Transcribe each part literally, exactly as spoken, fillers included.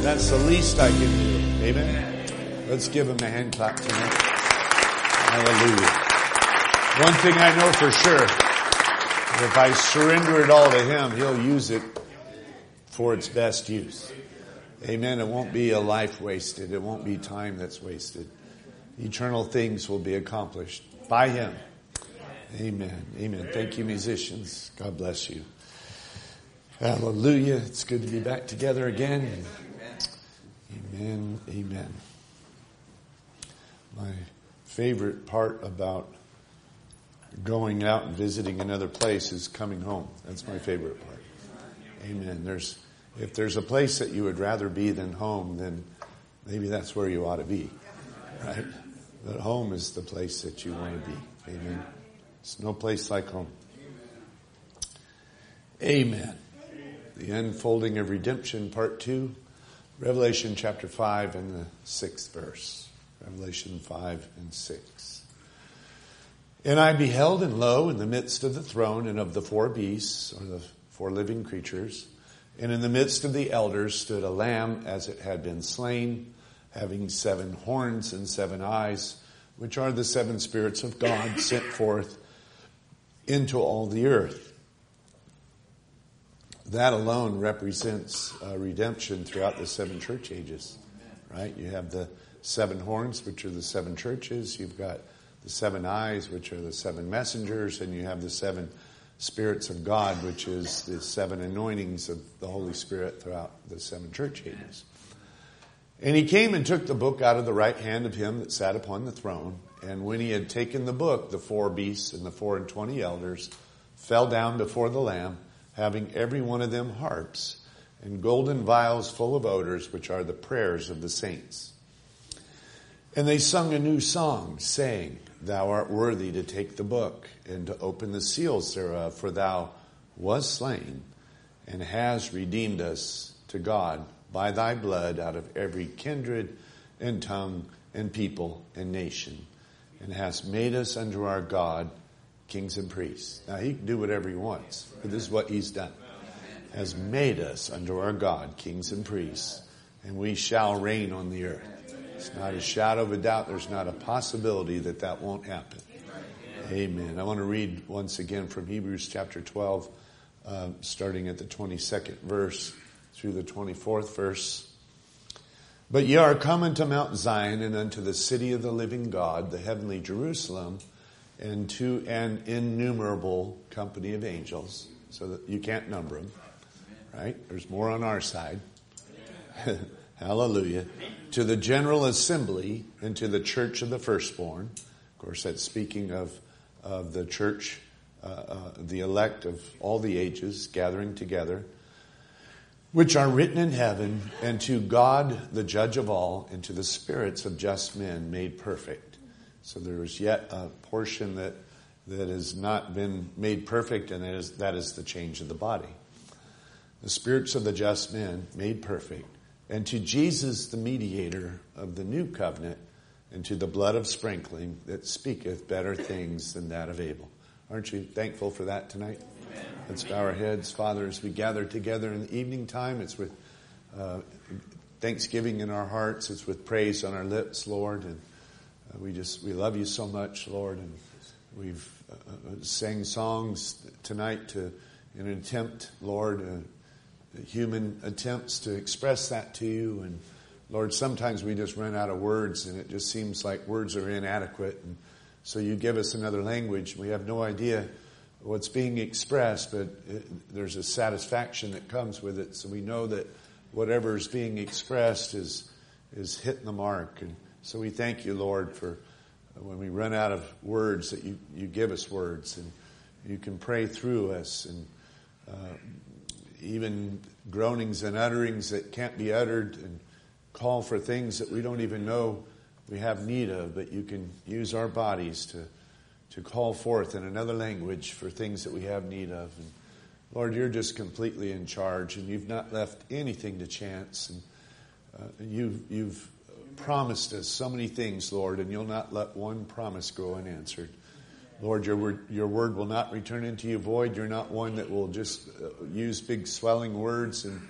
That's the least I can do. Amen? Let's give him a hand clap tonight. Hallelujah. One thing I know for sure, if I surrender it all to him, he'll use it for its best use. Amen. It won't be a life wasted. It won't be time that's wasted. Eternal things will be accomplished by him. Amen. Amen. Thank you, musicians. God bless you. Hallelujah. It's good to be back together again. Amen. Amen. My favorite part about going out and visiting another place is coming home. That's my favorite part. Amen. There's, if there's a place that you would rather be than home, then maybe that's where you ought to be. Right? But home is the place that you want to be. Amen. There's no place like home. Amen. The unfolding of redemption, part two, Revelation chapter five and the sixth verse. Revelation five and six. And I beheld, and lo, in the midst of the throne and of the four beasts, or the four living creatures, and in the midst of the elders stood a lamb as it had been slain, having seven horns and seven eyes, which are the seven spirits of God sent forth into all the earth. That alone represents uh, redemption throughout the seven church ages, right? You have the seven horns, which are the seven churches. You've got the seven eyes, which are the seven messengers, and you have the seven spirits of God, which is the seven anointings of the Holy Spirit throughout the seven church ages. And he came and took the book out of the right hand of him that sat upon the throne. And when he had taken the book, the four beasts and the four and twenty elders fell down before the Lamb, having every one of them harps and golden vials full of odors, which are the prayers of the saints. And they sung a new song, saying, Thou art worthy to take the book and to open the seals thereof, for thou wast slain and hast redeemed us to God by thy blood out of every kindred and tongue and people and nation, and hast made us unto our God kings and priests. Now he can do whatever he wants, but this is what he's done. Has made us unto our God kings and priests, and we shall reign on the earth. It's not a shadow of a doubt. There's not a possibility that that won't happen. Amen. I want to read once again from Hebrews chapter twelve, uh, starting at the twenty-second verse through the twenty-fourth verse. But ye are come unto Mount Zion, and unto the city of the living God, the heavenly Jerusalem, and to an innumerable company of angels, so that you can't number them, right? There's more on our side. Hallelujah. To the general assembly and to the church of the firstborn. Of course, that's speaking of, of the church, uh, uh, the elect of all the ages gathering together, which are written in heaven, and to God, the judge of all, and to the spirits of just men made perfect. So there is yet a portion that that has not been made perfect, and that is, that is the change of the body. The spirits of the just men made perfect, and to Jesus, the mediator of the new covenant, and to the blood of sprinkling that speaketh better things than that of Abel. Aren't you thankful for that tonight? Amen. Let's bow our heads, Father, as we gather together in the evening time. It's with uh, thanksgiving in our hearts. It's with praise on our lips, Lord, and Uh, we just, we love you so much, Lord, and we've uh, sang songs tonight to, in an attempt, Lord, uh, human attempts to express that to you. And Lord, sometimes we just run out of words, and it just seems like words are inadequate. And so you give us another language. We have no idea what's being expressed, but it, there's a satisfaction that comes with it. So we know that whatever is being expressed is is hitting the mark. And so we thank you, Lord, for when we run out of words that you, you give us words, and you can pray through us, and uh, even groanings and utterings that can't be uttered, and call for things that we don't even know we have need of, but you can use our bodies to to call forth in another language for things that we have need of. And Lord, you're just completely in charge, and you've not left anything to chance. And uh, you've, you've promised us so many things, Lord, and you'll not let one promise go unanswered. Lord, your word, your word will not return into you void. You're not one that will just uh, use big swelling words and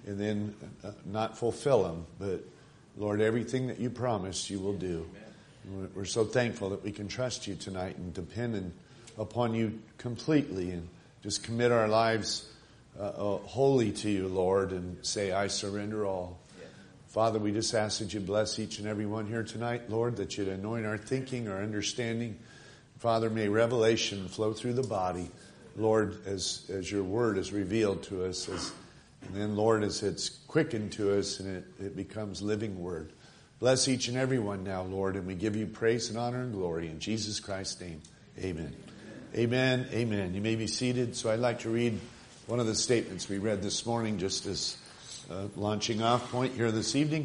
and then uh, not fulfill them. But Lord, everything that you promised, you will do. We're so thankful that we can trust you tonight and depend upon you completely and just commit our lives uh, uh, wholly to you, Lord, and say, I surrender all. Father, we just ask that you bless each and every one here tonight, Lord, that you'd anoint our thinking, our understanding. Father, may revelation flow through the body, Lord, as, as your word is revealed to us. As, and then, Lord, as it's quickened to us and it, it becomes living word. Bless each and every one now, Lord, and we give you praise and honor and glory. In Jesus Christ's name, amen. Amen, amen. You may be seated. So I'd like to read one of the statements we read this morning just as Uh, launching off point here this evening.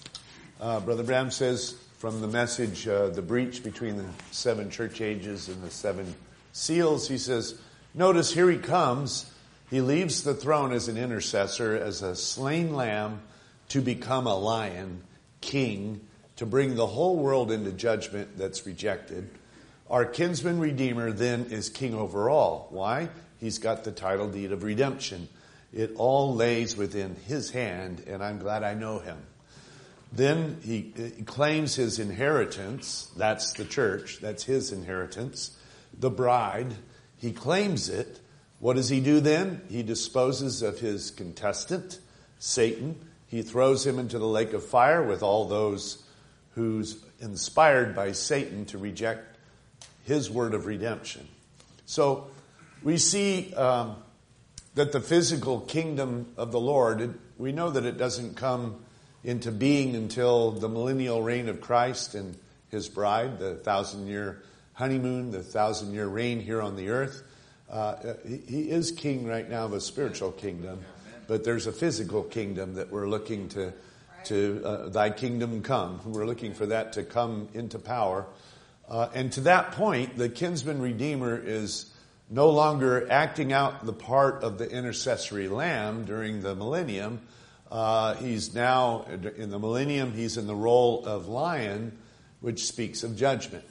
Uh, Brother Branham says from the message, uh, The Breach Between the Seven Church Ages and the Seven Seals, he says, notice here he comes. He leaves the throne as an intercessor, as a slain lamb to become a lion, king, to bring the whole world into judgment that's rejected. Our kinsman redeemer then is king over all. Why? He's got the title deed of redemption. It all lays within his hand, and I'm glad I know him. Then he, he claims his inheritance. That's the church. That's his inheritance. The bride. He claims it. What does he do then? He disposes of his contestant, Satan. He throws him into the lake of fire with all those who's inspired by Satan to reject his word of redemption. So we see Um, that the physical kingdom of the Lord, it, we know that it doesn't come into being until the millennial reign of Christ and his bride, the thousand-year honeymoon, the thousand-year reign here on the earth. Uh, he, he is king right now of a spiritual kingdom, but there's a physical kingdom that we're looking to, to uh, thy kingdom come. We're looking for that to come into power. Uh, and to that point, the kinsman redeemer is no longer acting out the part of the intercessory lamb during the millennium. Uh, he's now, in the millennium, he's in the role of lion, which speaks of judgment.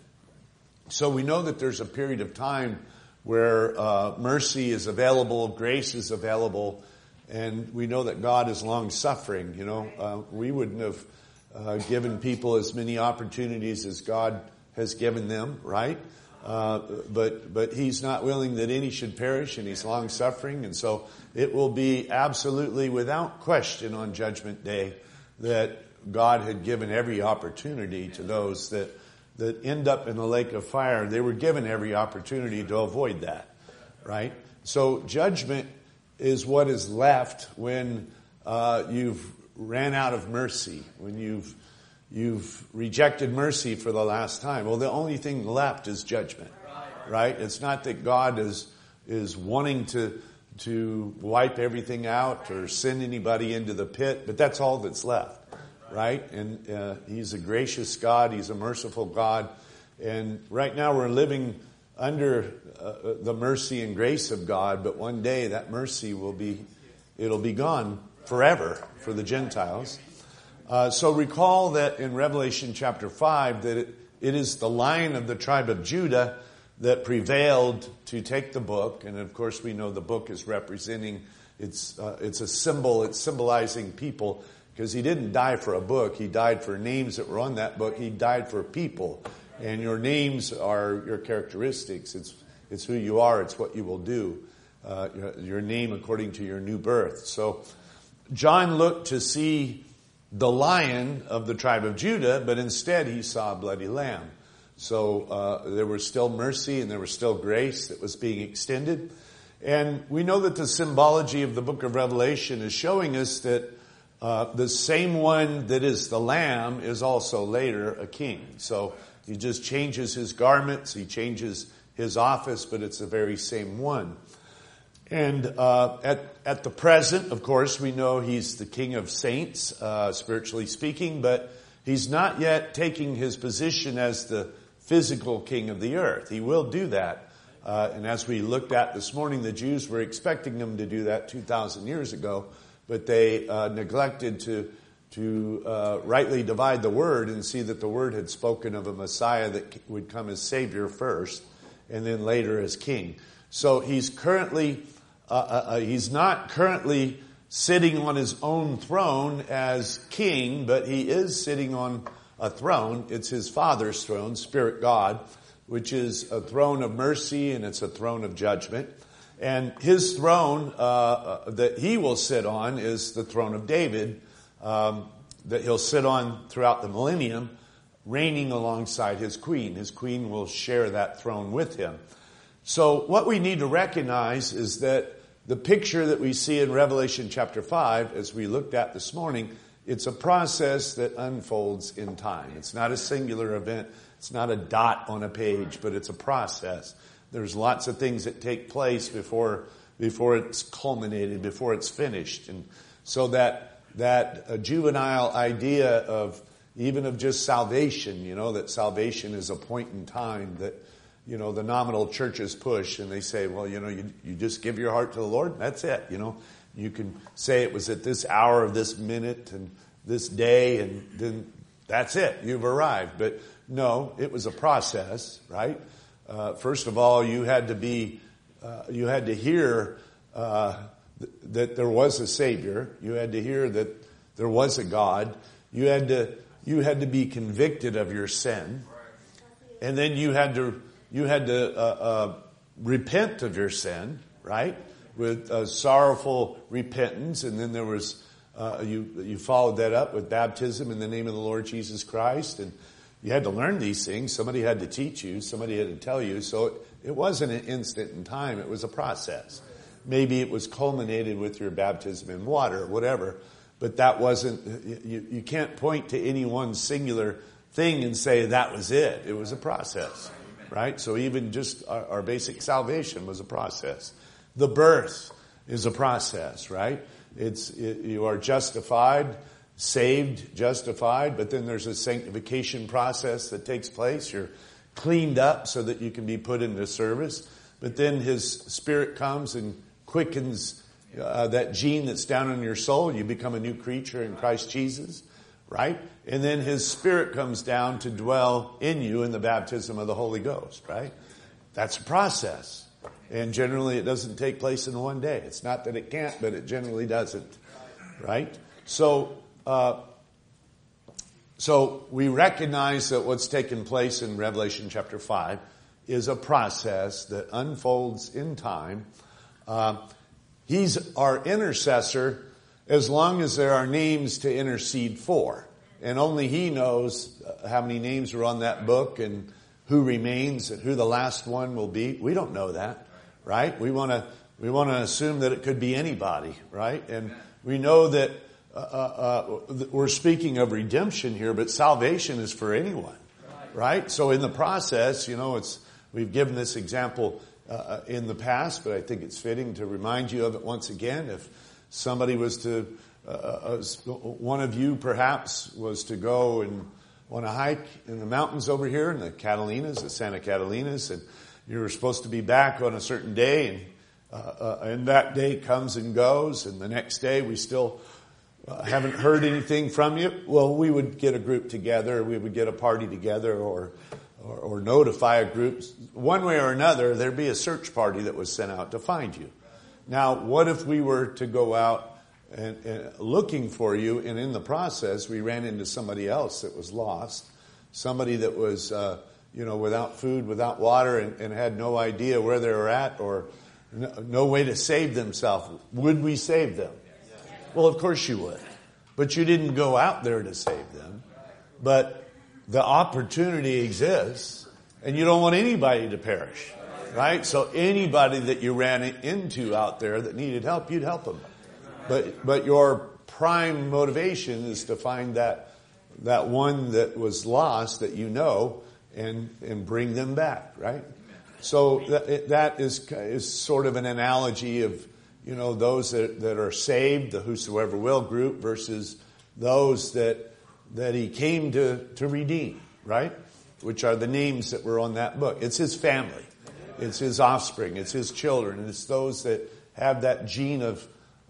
So we know that there's a period of time where uh, mercy is available, grace is available, and we know that God is long-suffering. You know, uh, we wouldn't have uh, given people as many opportunities as God has given them, right? Uh, but, but he's not willing that any should perish, and he's long suffering. And so it will be absolutely without question on Judgment Day that God had given every opportunity to those that, that end up in the lake of fire. They were given every opportunity to avoid that, right? So judgment is what is left when, uh, you've ran out of mercy, when you've You've rejected mercy for the last time. Well, the only thing left is judgment, right? It's not that God is is wanting to to wipe everything out or send anybody into the pit, but that's all that's left, right? And uh, he's a gracious God. He's a merciful God. And right now we're living under uh, the mercy and grace of God, but one day that mercy will be, it'll be gone forever for the Gentiles. Uh, so recall that in Revelation chapter five that it, it is the Lion of the tribe of Judah that prevailed to take the book. And of course we know the book is representing, it's, uh, it's a symbol, it's symbolizing people, because he didn't die for a book. He died for names that were on that book. He died for people. And your names are your characteristics. It's, it's who you are. It's what you will do. Uh, your, your name according to your new birth. So John looked to see the Lion of the tribe of Judah, but instead he saw a bloody lamb. So uh, there was still mercy and there was still grace that was being extended. And we know that the symbology of the book of Revelation is showing us that uh, the same one that is the lamb is also later a king. So he just changes his garments, he changes his office, but it's the very same one. And uh, at at the present, of course, we know he's the king of saints, uh, spiritually speaking, but he's not yet taking his position as the physical king of the earth. He will do that. Uh, and as we looked at this morning, the Jews were expecting him to do that two thousand years ago, but they uh, neglected to to uh, rightly divide the word and see that the word had spoken of a Messiah that would come as Savior first, and then later as King. So he's currently, uh, uh, he's not currently sitting on his own throne as king, but he is sitting on a throne. It's his Father's throne, Spirit God, which is a throne of mercy and it's a throne of judgment. And his throne uh, that he will sit on is the throne of David, um, that he'll sit on throughout the millennium, reigning alongside his queen. His queen will share that throne with him. So what we need to recognize is that the picture that we see in Revelation chapter five, as we looked at this morning, it's a process that unfolds in time. It's not a singular event. It's not a dot on a page, but it's a process. There's lots of things that take place before before it's culminated, before it's finished. And so that that uh, juvenile idea of even of just salvation, you know, that salvation is a point in time that, you know, the nominal churches push, and they say, well, you know, you, you just give your heart to the Lord, that's it, you know. You can say it was at this hour of this minute and this day, and then that's it, you've arrived. But no, it was a process, right? Uh, first of all, you had to be, uh, you had to hear uh, th- that there was a Savior. You had to hear that there was a God. You had to, you had to be convicted of your sin, and then you had to, you had to uh, uh, repent of your sin, right? With uh, sorrowful repentance, and then there was uh, you, you followed that up with baptism in the name of the Lord Jesus Christ, and you had to learn these things. Somebody had to teach you. Somebody had to tell you. So it, it wasn't an instant in time. It was a process. Maybe it was culminated with your baptism in water or whatever. But that wasn't, you, you can't point to any one singular thing and say that was it. It was a process, right? So even just our, our basic salvation was a process. The birth is a process, right? It's, it, you are justified, saved, justified, but then there's a sanctification process that takes place. You're cleaned up so that you can be put into service. But then His Spirit comes and quickens uh, that gene that's down in your soul. You become a new creature in Christ Jesus, right? And then His Spirit comes down to dwell in you in the baptism of the Holy Ghost, right? That's a process. And generally it doesn't take place in one day. It's not that it can't, but it generally doesn't, right? So, Uh, so we recognize that what's taken place in Revelation chapter five is a process that unfolds in time. Uh, he's our intercessor as long as there are names to intercede for. And only He knows how many names are on that book and who remains and who the last one will be. We don't know that, right? We want to we want to assume that it could be anybody, right? And we know that Uh, uh, we're speaking of redemption here, but salvation is for anyone, right? So in the process, you know, it's, we've given this example uh, in the past, but I think it's fitting to remind you of it once again. If somebody was to, uh, uh, one of you perhaps was to go and on a hike in the mountains over here in the Catalinas, the Santa Catalinas, and you were supposed to be back on a certain day, and, uh, uh, and that day comes and goes, and the next day we still Uh, haven't heard anything from you, well, we would get a group together, we would get a party together, or, or or notify a group. One way or another, there'd be a search party that was sent out to find you. Now, what if we were to go out and, and looking for you, and in the process, we ran into somebody else that was lost, somebody that was, uh, you know, without food, without water, and, and had no idea where they were at, or no, no way to save themselves. Would we save them? Well, of course you would. But you didn't go out there to save them. But the opportunity exists, and you don't want anybody to perish, right? So anybody that you ran into out there that needed help, you'd help them. But but your prime motivation is to find that that one that was lost that you know and and bring them back, right? So that, that is is sort of an analogy of, you know, those that, that are saved, the whosoever will group, versus those that that He came to, to redeem, right? Which are the names that were on that book. It's His family. It's His offspring. It's His children. And it's those that have that gene of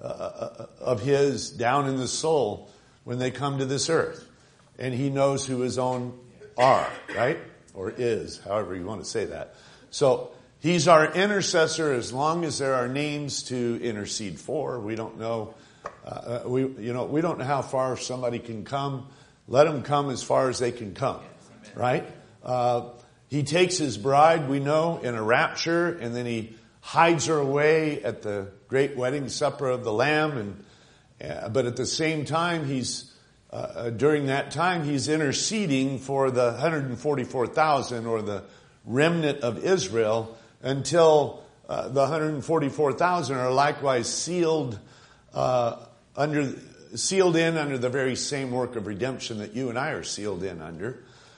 uh, of His down in the soul when they come to this earth. And He knows who His own are, right? Or is, however you want to say that. So He's our intercessor as long as there are names to intercede for. We don't know Uh, we, you know, we don't know how far somebody can come. Let them come as far as they can come, right? Uh, he takes his bride, we know, in a rapture, and then he hides her away at the great wedding supper of the Lamb. And uh, but at the same time, he's uh, during that time he's interceding for the one hundred forty-four thousand, or the remnant of Israel, until uh, the one hundred forty-four thousand are likewise sealed uh, under sealed in under the very same work of redemption that you and I are sealed in under.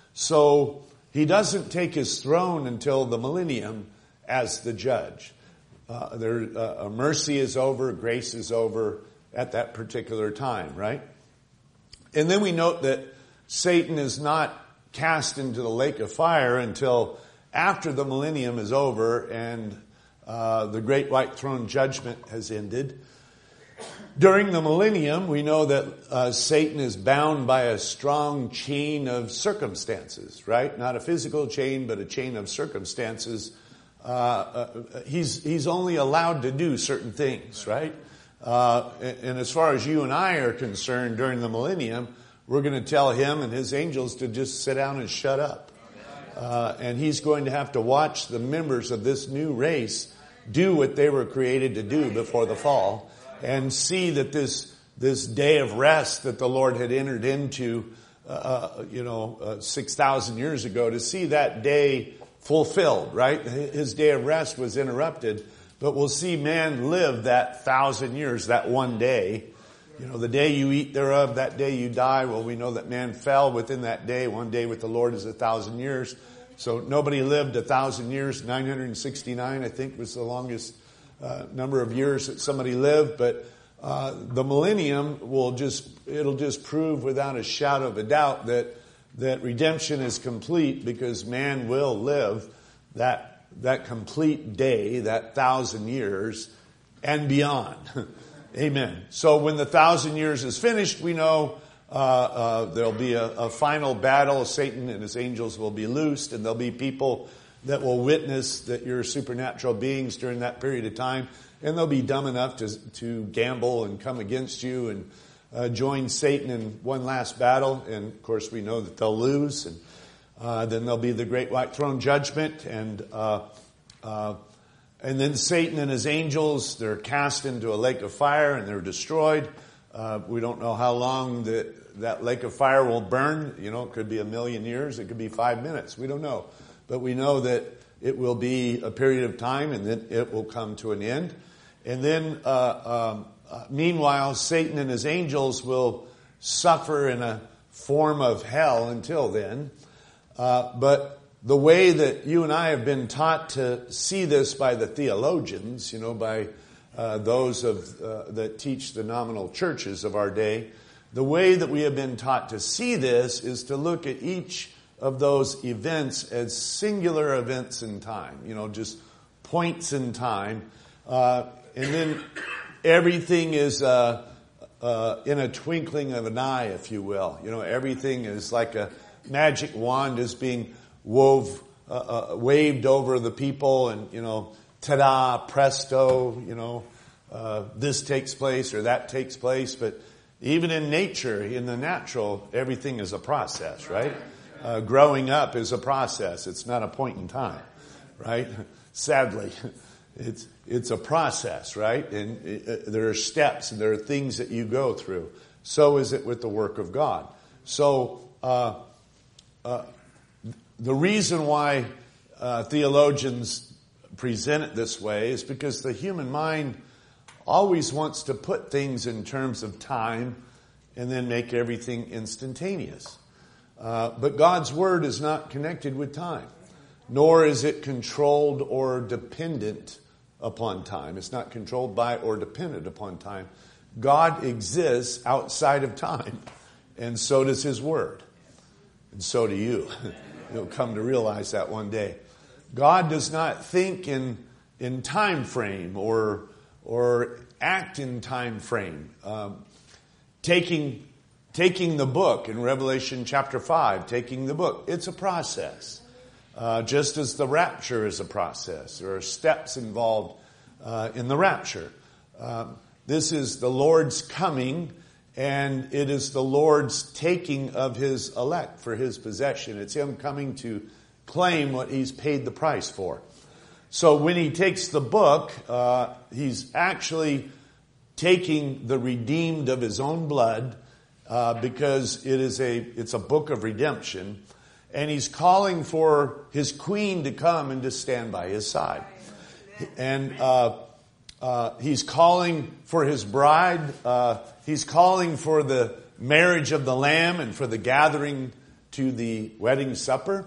So he doesn't take his throne until the millennium as the judge. Uh, there, uh, mercy is over, grace is over at that particular time, right? And then we note that Satan is not cast into the lake of fire until after the millennium is over and uh, the great white throne judgment has ended. During the millennium, we know that uh, Satan is bound by a strong chain of circumstances, right? Not a physical chain, but a chain of circumstances. Uh, uh, he's he's only allowed to do certain things, right? Uh, and, and as far as you and I are concerned, during the millennium, we're going to tell him and his angels to just sit down and shut up. Uh, and he's going to have to watch the members of this new race do what they were created to do before the fall, and see that this this day of rest that the Lord had entered into, uh, you know, uh, six thousand years ago, to see that day fulfilled, right? His day of rest was interrupted, but we'll see man live that thousand years, that one day. You know, the day you eat thereof, that day you die. Well, we know that man fell within that day. One day with the Lord is a thousand years. So nobody lived a thousand years. nine hundred sixty-nine, I think, was the longest uh, number of years that somebody lived. But uh, the millennium will just, it'll just prove without a shadow of a doubt that that redemption is complete, because man will live that that complete day, that thousand years and beyond. Amen. So when the thousand years is finished, we know uh, uh, there'll be a, a final battle. Satan and his angels will be loosed, and there'll be people that will witness that you're supernatural beings during that period of time, and they'll be dumb enough to to gamble and come against you and uh, join Satan in one last battle. And of course, we know that they'll lose, and uh, then there'll be the great white throne judgment, and uh, uh, and then Satan and his angels, they're cast into a lake of fire and they're destroyed. Uh, we don't know how long the, that lake of fire will burn. You know, it could be a million years. It could be five minutes. We don't know. But we know that it will be a period of time, and then it will come to an end. And then, uh, um, uh, meanwhile, Satan and his angels will suffer in a form of hell until then. Uh, but the way that you and I have been taught to see this by the theologians, you know, by uh, those of uh, that teach the nominal churches of our day, the way that we have been taught to see this is to look at each of those events as singular events in time, you know, just points in time. Uh, and then everything is uh, uh, in a twinkling of an eye, if you will. You know, everything is like a magic wand is being wove, uh, uh, waved over the people, and, you know, ta-da, presto, you know, uh, this takes place or that takes place. But even in nature, in the natural, everything is a process, right? Uh, growing up is a process. It's not a point in time, right? Sadly, it's it's a process, right? And it, uh, there are steps and there are things that you go through. So is it with the work of God. So uh, uh, the reason why uh, theologians present it this way is because the human mind always wants to put things in terms of time and then make everything instantaneous. Uh, but God's Word is not connected with time, nor is it controlled or dependent upon time. It's not controlled by or dependent upon time. God exists outside of time, and so does His Word, and so do you. You'll come to realize that one day. God does not think in in time frame or or act in time frame. Um, taking taking the book in Revelation chapter five, taking the book, it's a process. Uh, just as the rapture is a process. There are steps involved uh, in the rapture. Um, This is the Lord's coming, and it is the Lord's taking of his elect for his possession. It's him coming to claim what he's paid the price for. So when he takes the book, uh, he's actually taking the redeemed of his own blood, uh, because it is a it's a book of redemption, and he's calling for his queen to come and to stand by his side, and uh, uh, he's calling for his bride. Uh, he's calling for the marriage of the Lamb and for the gathering to the wedding supper.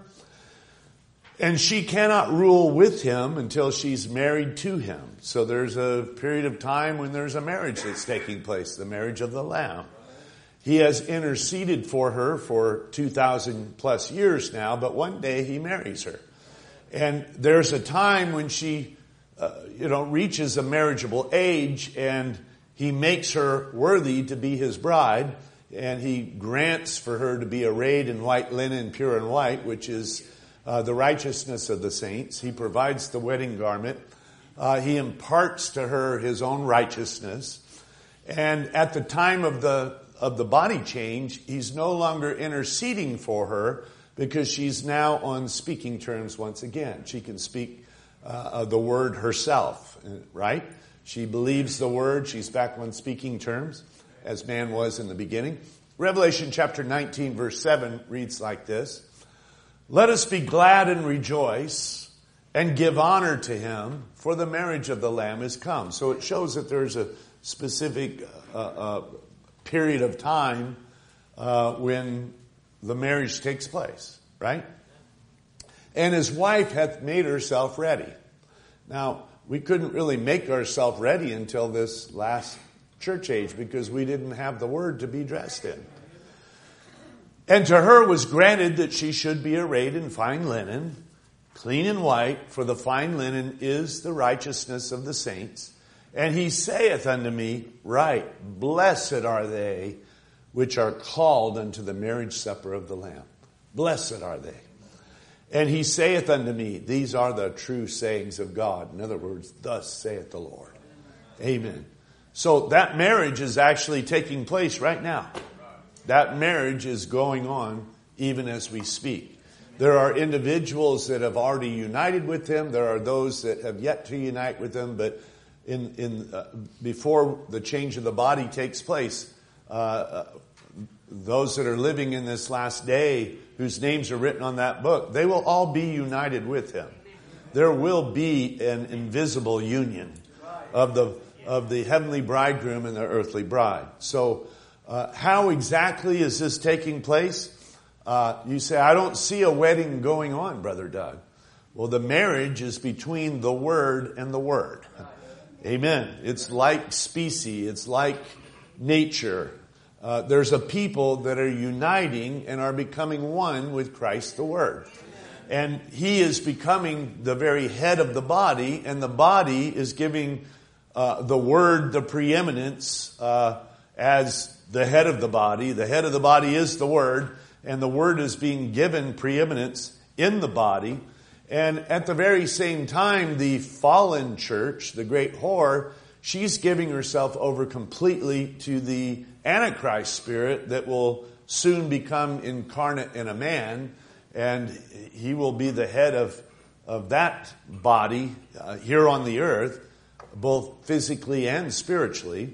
And she cannot rule with him until she's married to him. So there's a period of time when there's a marriage that's taking place, the marriage of the Lamb. He has interceded for her for two thousand plus years now, but one day he marries her. And there's a time when she, uh, you know, reaches a marriageable age, and he makes her worthy to be his bride, and he grants for her to be arrayed in white linen, pure and white, which is Uh, the righteousness of the saints. He provides the wedding garment. Uh, he imparts to her his own righteousness. And at the time of the of the body change, he's no longer interceding for her because she's now on speaking terms once again. She can speak uh, the word herself, right? She believes the word. She's back on speaking terms as man was in the beginning. Revelation chapter nineteen verse seven reads like this. Let us be glad and rejoice and give honor to him, for the marriage of the Lamb is come. So it shows that there's a specific uh, uh, period of time uh, when the marriage takes place, right? And his wife hath made herself ready. Now, we couldn't really make ourselves ready until this last church age because we didn't have the word to be dressed in. And to her was granted that she should be arrayed in fine linen, clean and white, for the fine linen is the righteousness of the saints. And he saith unto me, right, blessed are they which are called unto the marriage supper of the Lamb. Blessed are they. And he saith unto me, these are the true sayings of God. In other words, thus saith the Lord. Amen. So that marriage is actually taking place right now. That marriage is going on even as we speak. There are individuals that have already united with him. There are those that have yet to unite with him. But in, in uh, before the change of the body takes place, uh, uh, those that are living in this last day, whose names are written on that book, they will all be united with him. There will be an invisible union of the of the heavenly bridegroom and the earthly bride. So. Uh, how exactly is this taking place? Uh, you say, I don't see a wedding going on, Brother Doug. Well, the marriage is between the Word and the Word. Amen. It's like species. It's like nature. Uh, there's a people that are uniting and are becoming one with Christ the Word. And he is becoming the very head of the body, and the body is giving uh, the Word the preeminence uh, as the head of the body. The head of the body is the Word, and the Word is being given preeminence in the body. And at the very same time, the fallen church, the great whore, she's giving herself over completely to the Antichrist spirit that will soon become incarnate in a man, and he will be the head of, of that body uh, here on the earth, both physically and spiritually.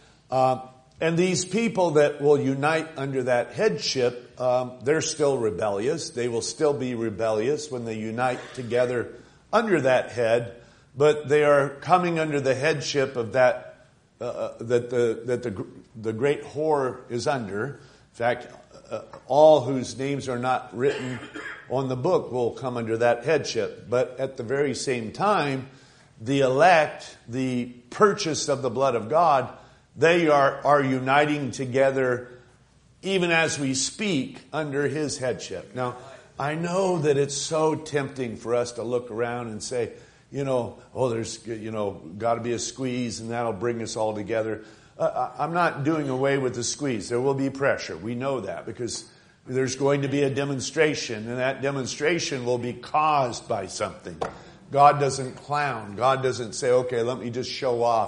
Uh, And these people that will unite under that headship, um, they're still rebellious. They will still be rebellious when they unite together under that head, but they are coming under the headship of that uh, that the that the the great whore is under. In fact, uh, all whose names are not written on the book will come under that headship. But at the very same time, the elect, the purchased of the blood of God, they are, are uniting together even as we speak under his headship. Now, I know that it's so tempting for us to look around and say, you know, oh, there's, you know, got to be a squeeze and that'll bring us all together. Uh, I'm not doing away with the squeeze. There will be pressure. We know that because there's going to be a demonstration, and that demonstration will be caused by something. God doesn't clown. God doesn't say, okay, let me just show off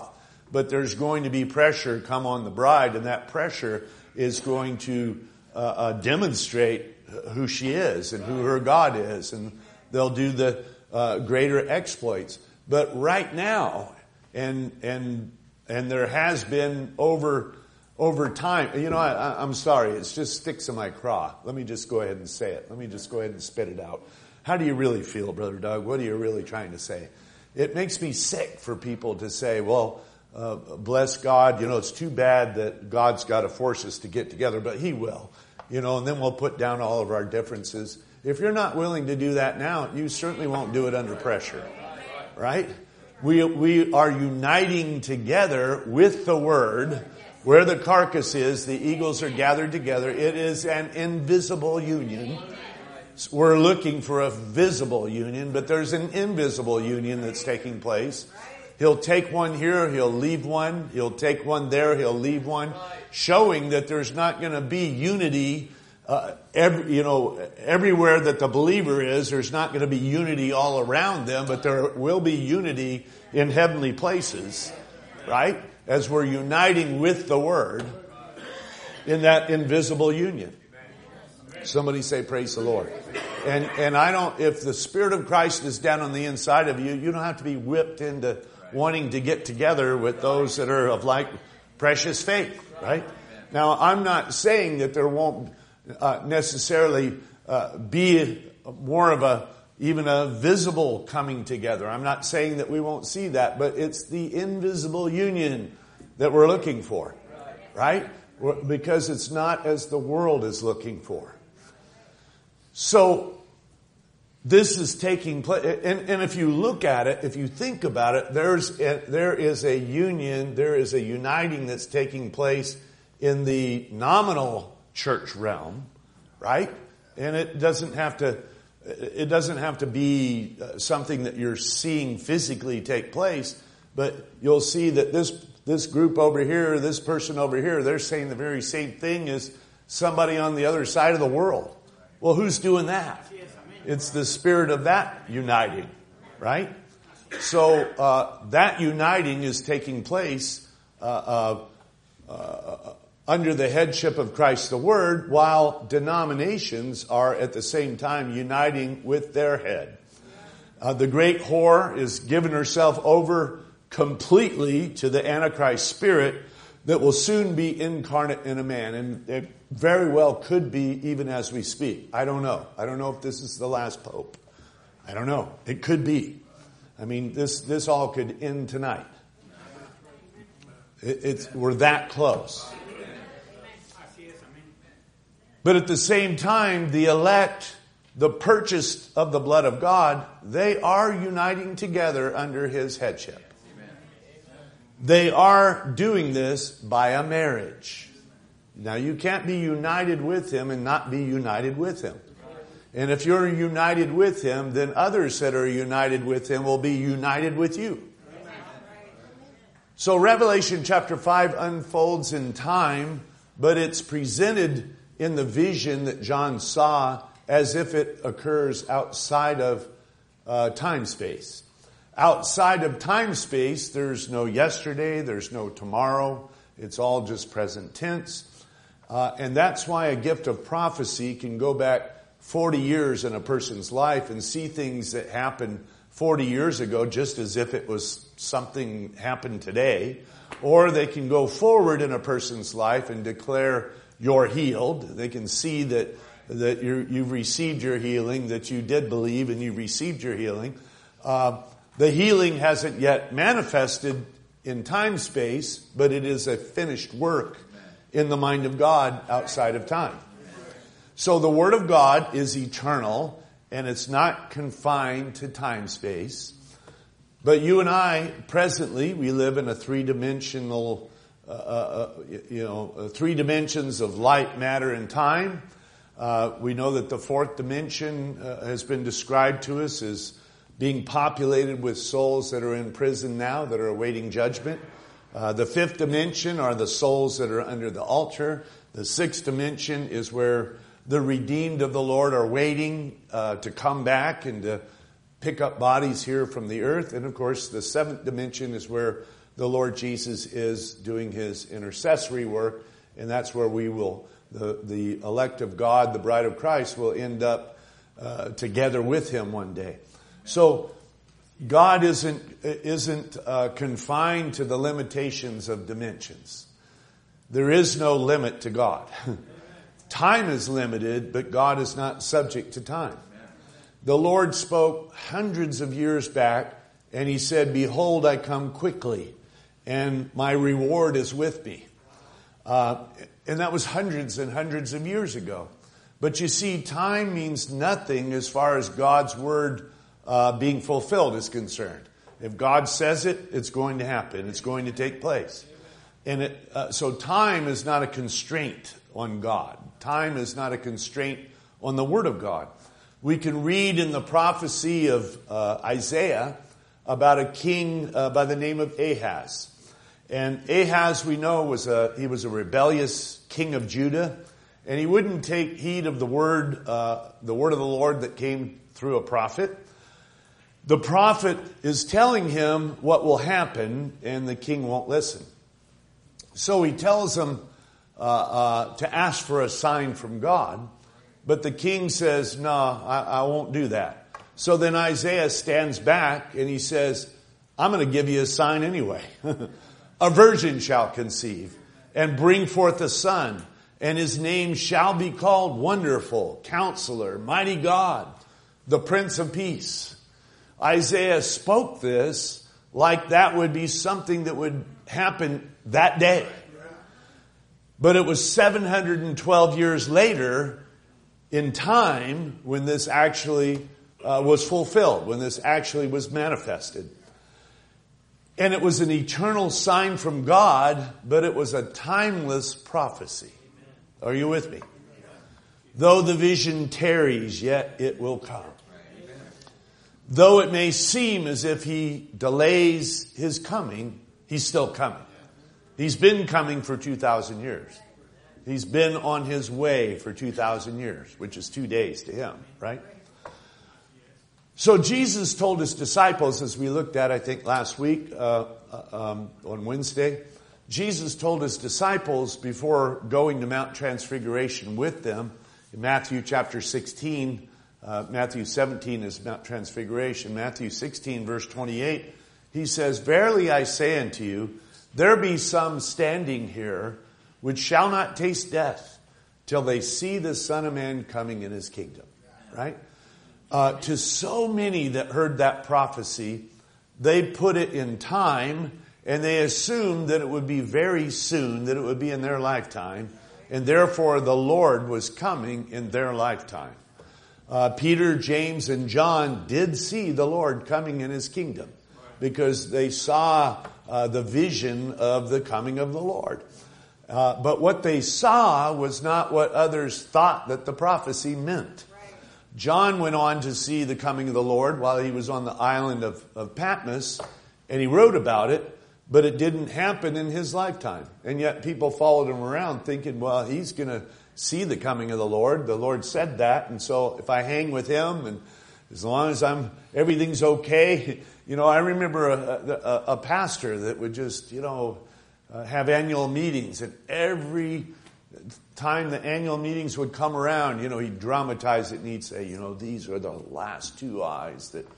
but there's going to be pressure come on the bride, and that pressure is going to uh, uh, demonstrate who she is and who her God is, and they'll do the uh, greater exploits. But right now, and and and there has been over over time, you know, I, I'm sorry, it just sticks in my craw. Let me just go ahead and say it. Let me just go ahead and spit it out. How do you really feel, Brother Doug? What are you really trying to say? It makes me sick for people to say, well, uh, bless God, you know, it's too bad that God's got to force us to get together, but He will. You know, and then we'll put down all of our differences. If you're not willing to do that now, you certainly won't do it under pressure. Right? We we are uniting together with the Word. Where the carcass is, the eagles are gathered together. It is an invisible union. We're looking for a visible union, but there's an invisible union that's taking place. He'll take one here, he'll leave one. He'll take one there, he'll leave one. Showing that there's not going to be unity, uh, every, you know, everywhere that the believer is, there's not going to be unity all around them, but there will be unity in heavenly places, right? As we're uniting with the Word in that invisible union. Somebody say, praise the Lord. And and I don't, if the Spirit of Christ is down on the inside of you, you don't have to be whipped into wanting to get together with those that are of like precious faith, right? Now, I'm not saying that there won't uh, necessarily uh, be more of a, even a visible coming together. I'm not saying that we won't see that, but it's the invisible union that we're looking for, right? Because it's not as the world is looking for. So, this is taking place, and, and if you look at it, if you think about it, there's a, there is a union, there is a uniting that's taking place in the nominal church realm, right? And it doesn't have to, it doesn't have to be something that you're seeing physically take place, but you'll see that this this group over here, this person over here, they're saying the very same thing as somebody on the other side of the world. Well, who's doing that? It's the Spirit of that uniting, right? So uh, that uniting is taking place uh, uh, uh, under the headship of Christ the Word, while denominations are at the same time uniting with their head. Uh, the great whore is giving herself over completely to the Antichrist spirit that will soon be incarnate in a man. And it very well could be even as we speak. I don't know. I don't know if this is the last pope. I don't know. It could be. I mean, this, this all could end tonight. It, it's, we're that close. But at the same time, the elect, the purchased of the blood of God, they are uniting together under His headship. They are doing this by a marriage. Now, you can't be united with Him and not be united with Him. And if you're united with Him, then others that are united with Him will be united with you. So Revelation chapter five unfolds in time, but it's presented in the vision that John saw as if it occurs outside of uh, time-space. Outside of time-space, there's no yesterday, there's no tomorrow. It's all just present tense. Uh, and that's why a gift of prophecy can go back forty years in a person's life and see things that happened forty years ago just as if it was something happened today. Or they can go forward in a person's life and declare you're healed. They can see that, that you're, you've received your healing, that you did believe and you received your healing. Uh, The healing hasn't yet manifested in time-space, but it is a finished work in the mind of God outside of time. So the Word of God is eternal, and it's not confined to time-space. But you and I, presently, we live in a three-dimensional, uh, uh, you know, uh, three dimensions of light, matter, and time. Uh, we know that the fourth dimension uh, has been described to us as being populated with souls that are in prison now, that are awaiting judgment. Uh, the fifth dimension are the souls that are under the altar. The sixth dimension is where the redeemed of the Lord are waiting uh, to come back and to pick up bodies here from the earth. And of course, the seventh dimension is where the Lord Jesus is doing his intercessory work, and that's where we will, the, the elect of God, the bride of Christ, will end up uh, together with him one day. So God isn't, isn't uh, confined to the limitations of dimensions. There is no limit to God. Time is limited, but God is not subject to time. The Lord spoke hundreds of years back, and he said, "Behold, I come quickly, and my reward is with me." Uh, and that was hundreds and hundreds of years ago. But you see, time means nothing as far as God's word uh, being fulfilled is concerned. If God says it, it's going to happen. It's going to take place. And it, uh, so time is not a constraint on God. Time is not a constraint on the Word of God. We can read in the prophecy of uh, Isaiah about a king uh, by the name of Ahaz. And Ahaz, we know, was a he was a rebellious king of Judah, and he wouldn't take heed of the word, uh, the word of the Lord that came through a prophet. The prophet is telling him what will happen, and the king won't listen. So he tells him uh, uh, to ask for a sign from God, but the king says, "No, I, I won't do that." So then Isaiah stands back and he says, "I'm going to give you a sign anyway. A virgin shall conceive and bring forth a son, and his name shall be called Wonderful, Counselor, Mighty God, the Prince of Peace." Isaiah spoke this like that would be something that would happen that day. But it was seven hundred twelve years later in time when this actually uh, was fulfilled, when this actually was manifested. And it was an eternal sign from God, but it was a timeless prophecy. Are you with me? Though the vision tarries, yet it will come. Though it may seem as if he delays his coming, he's still coming. He's been coming for two thousand years. He's been on his way for two thousand years, which is two days to him, right? So Jesus told his disciples, as we looked at, I think, last week uh, um, on Wednesday, Jesus told his disciples before going to Mount Transfiguration with them, in Matthew chapter sixteen, uh, Matthew seventeen is Mount Transfiguration, Matthew sixteen, verse twenty-eight, he says, "Verily I say unto you, there be some standing here which shall not taste death till they see the Son of Man coming in his kingdom." Right? Uh, to so many that heard that prophecy, they put it in time, and they assumed that it would be very soon, that it would be in their lifetime, and therefore the Lord was coming in their lifetime. Uh, Peter, James, and John did see the Lord coming in his kingdom because they saw uh, the vision of the coming of the Lord. Uh, but what they saw was not what others thought that the prophecy meant. John went on to see the coming of the Lord while he was on the island of, of Patmos, and he wrote about it, but it didn't happen in his lifetime. And yet people followed him around thinking, well, he's going to see the coming of the Lord. The Lord said that, and so if I hang with him, and as long as I'm everything's okay. You know, I remember a, a, a pastor that would just, you know, uh, have annual meetings, and every time the annual meetings would come around, you know, he'd dramatize it and he'd say, you know, these are the last two eyes that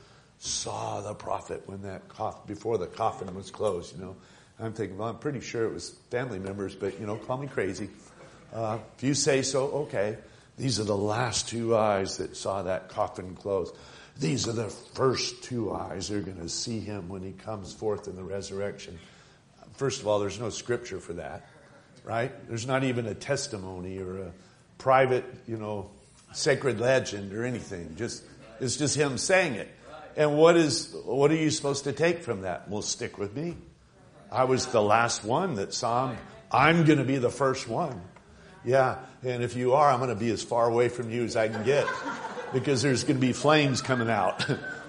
saw the prophet when that coffin, before the coffin was closed, you know. I'm thinking, well, I'm pretty sure it was family members, but, you know, call me crazy. Uh, if you say so, okay. These are the last two eyes that saw that coffin closed. These are the first two eyes that are going to see him when he comes forth in the resurrection. First of all, there's no scripture for that. Right? There's not even a testimony or a private, you know, sacred legend or anything. Just it's just him saying it. And what is what are you supposed to take from that? Well, stick with me. I was the last one that saw him. I'm going to be the first one. Yeah, and if you are, I'm going to be as far away from you as I can get because there's going to be flames coming out.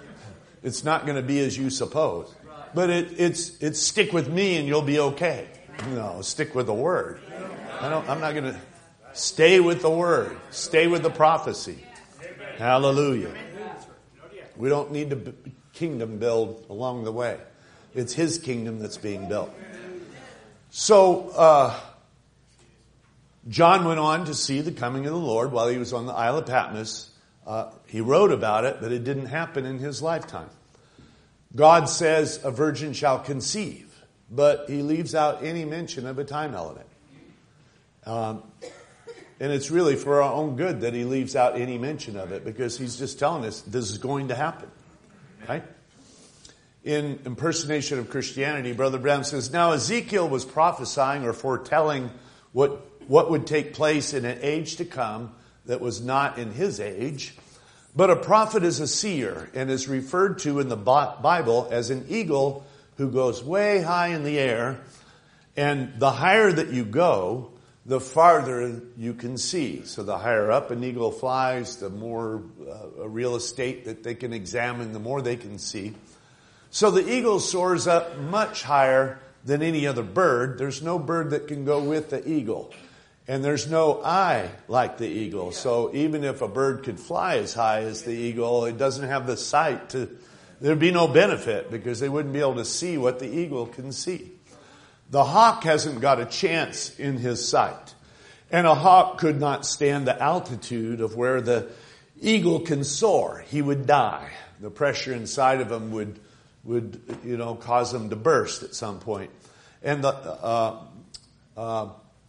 It's not going to be as you suppose. But it, it's it's stick with me and you'll be okay. No, stick with the Word. I don't, I'm not going to stay with the Word. Stay with the prophecy. Hallelujah. We don't need to b- kingdom build along the way. It's his kingdom that's being built. So, uh, John went on to see the coming of the Lord while he was on the Isle of Patmos. Uh, he wrote about it, but it didn't happen in his lifetime. God says a virgin shall conceive, but he leaves out any mention of a time element. Um, and it's really for our own good that he leaves out any mention of it, because he's just telling us this is going to happen. Right? In Impersonation of Christianity, Brother Branham says, now Ezekiel was prophesying or foretelling what, what would take place in an age to come that was not in his age. But a prophet is a seer and is referred to in the Bible as an eagle who goes way high in the air. And the higher that you go, the farther you can see. So the higher up an eagle flies, the more uh, real estate that they can examine, the more they can see. So the eagle soars up much higher than any other bird. There's no bird that can go with the eagle. And there's no eye like the eagle. So even if a bird could fly as high as the eagle, it doesn't have the sight to, there'd be no benefit because they wouldn't be able to see what the eagle can see. The hawk hasn't got a chance in his sight. And a hawk could not stand the altitude of where the eagle can soar. He would die. The pressure inside of him would, would, you know, cause him to burst at some point. And the, uh, uh,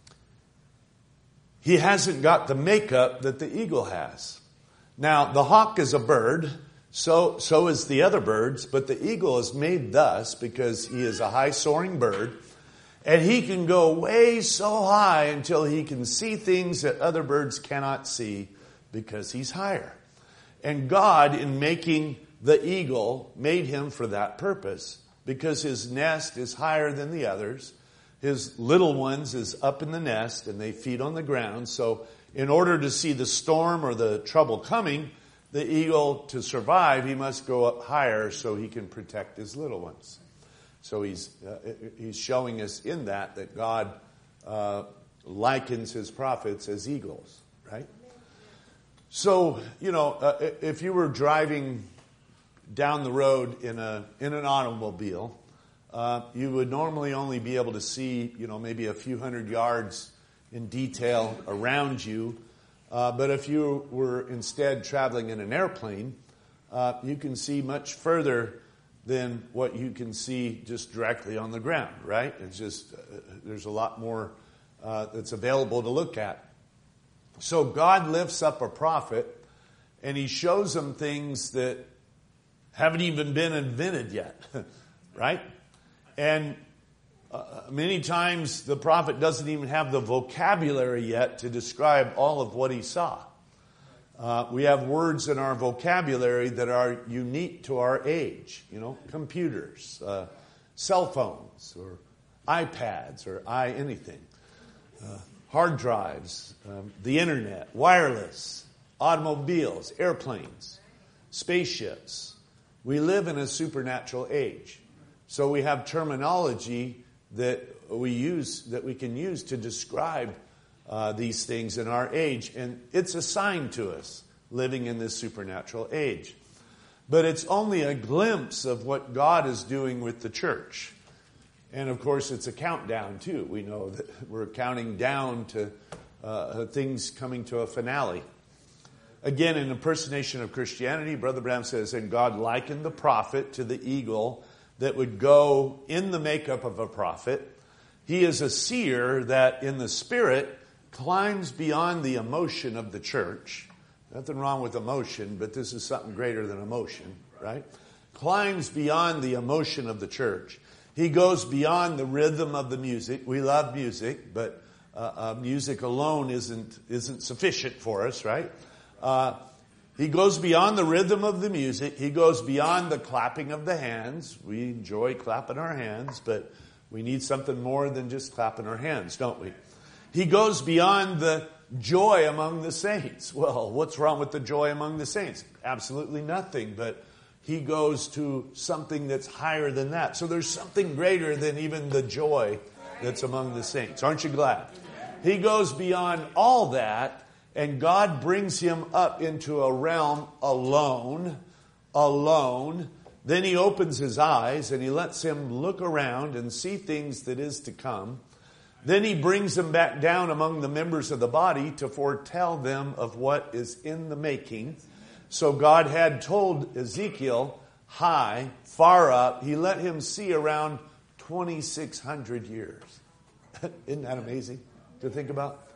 he hasn't got the makeup that the eagle has. Now, the hawk is a bird, so, so is the other birds, but the eagle is made thus because he is a high soaring bird, and he can go way so high until he can see things that other birds cannot see because he's higher. And God, in making the eagle, made him for that purpose because his nest is higher than the others. His little ones is up in the nest and they feed on the ground. So in order to see the storm or the trouble coming, the eagle, to survive, he must go up higher so he can protect his little ones. So he's uh, he's showing us in that that God uh, likens his prophets as eagles, right? So, you know, uh, if you were driving down the road in a in an automobile, Uh, you would normally only be able to see, you know, maybe a few hundred yards in detail around you. Uh, but if you were instead traveling in an airplane, uh, you can see much further than what you can see just directly on the ground, right? It's just, uh, there's a lot more uh, that's available to look at. So God lifts up a prophet and he shows them things that haven't even been invented yet, right? And uh, many times the prophet doesn't even have the vocabulary yet to describe all of what he saw. Uh, we have words in our vocabulary that are unique to our age. You know, computers, uh, cell phones, or iPads, or i anything. Uh, hard drives, um, the internet, wireless, automobiles, airplanes, spaceships. We live in a supernatural age. So we have terminology that we use, that we can use to describe uh, these things in our age. And it's assigned to us living in this supernatural age. But it's only a glimpse of what God is doing with the church. And of course, it's a countdown too. We know that we're counting down to uh, things coming to a finale. Again, in Impersonation of Christianity, Brother Branham says, and God likened the prophet to the eagle that would go in the makeup of a prophet. He is a seer that in the spirit climbs beyond the emotion of the church. Nothing wrong with emotion, but this is something greater than emotion, right? Climbs beyond the emotion of the church. He goes beyond the rhythm of the music. We love music, but uh, uh, music alone isn't isn't sufficient for us, right? Uh, He goes beyond the rhythm of the music. He goes beyond the clapping of the hands. We enjoy clapping our hands, but we need something more than just clapping our hands, don't we? He goes beyond the joy among the saints. Well, what's wrong with the joy among the saints? Absolutely nothing, but he goes to something that's higher than that. So there's something greater than even the joy that's among the saints. Aren't you glad? He goes beyond all that. And God brings him up into a realm alone, alone, Then he opens his eyes and he lets him look around and see things that is to come. Then he brings them back down among the members of the body to foretell them of what is in the making. So God had told Ezekiel high, far up. He let him see around twenty-six hundred years. Isn't that amazing to think about?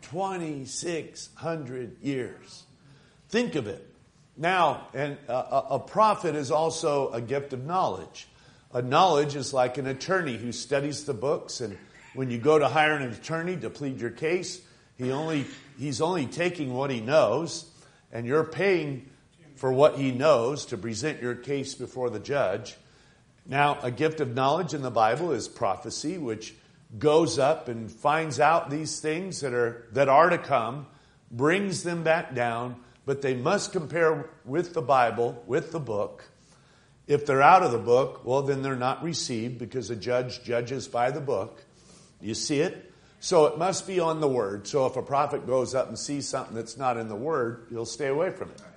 twenty-six hundred years. Think of it. Now, and a, a prophet is also a gift of knowledge. A knowledge is like an attorney who studies the books, and when you go to hire an attorney to plead your case, he only he's only taking what he knows, and you're paying for what he knows to present your case before the judge. Now, a gift of knowledge in the Bible is prophecy, which goes up and finds out these things that are that are to come, brings them back down, but they must compare with the Bible, with the book. If they're out of the book, well, then they're not received because a judge judges by the book. You see it? So it must be on the Word. So if a prophet goes up and sees something that's not in the Word, he'll stay away from it.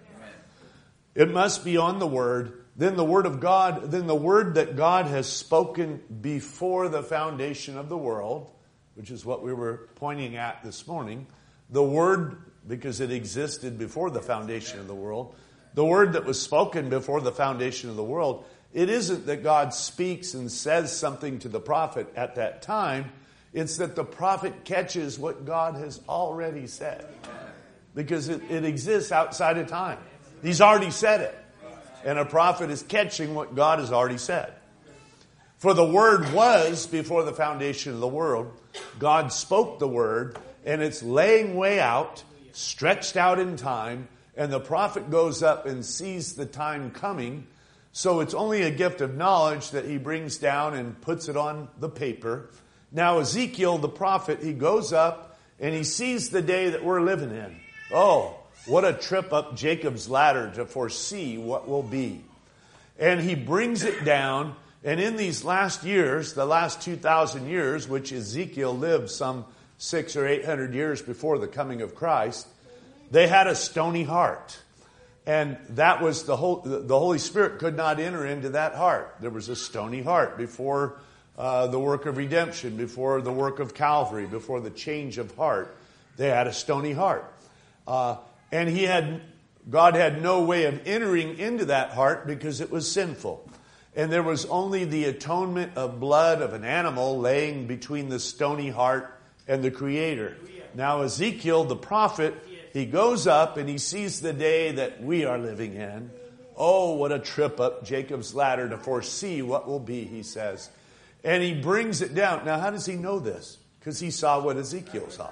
It must be on the Word. Then the Word of God, then the Word that God has spoken before the foundation of the world, which is what we were pointing at this morning. The Word, because it existed before the foundation of the world. The Word that was spoken before the foundation of the world. It isn't that God speaks and says something to the prophet at that time. It's that the prophet catches what God has already said. Because it, it exists outside of time. He's already said it. And a prophet is catching what God has already said. For the Word was before the foundation of the world. God spoke the Word, and it's laying way out, stretched out in time, and the prophet goes up and sees the time coming. So it's only a gift of knowledge that he brings down and puts it on the paper. Now Ezekiel, the prophet, he goes up and he sees the day that we're living in. Oh, what a trip up Jacob's ladder to foresee what will be. And he brings it down, and in these last years, the last two thousand years, which Ezekiel lived some six or eight hundred years before the coming of Christ, they had a stony heart. And that was the whole, the Holy Spirit could not enter into that heart. There was a stony heart before uh, the work of redemption, before the work of Calvary, before the change of heart. They had a stony heart. Uh, and he had, God had no way of entering into that heart because it was sinful. And there was only the atonement of blood of an animal laying between the stony heart and the Creator. Now Ezekiel, the prophet, he goes up and he sees the day that we are living in. Oh, what a trip up Jacob's ladder to foresee what will be, he says. And he brings it down. Now, how does he know this? Because he saw what Ezekiel saw.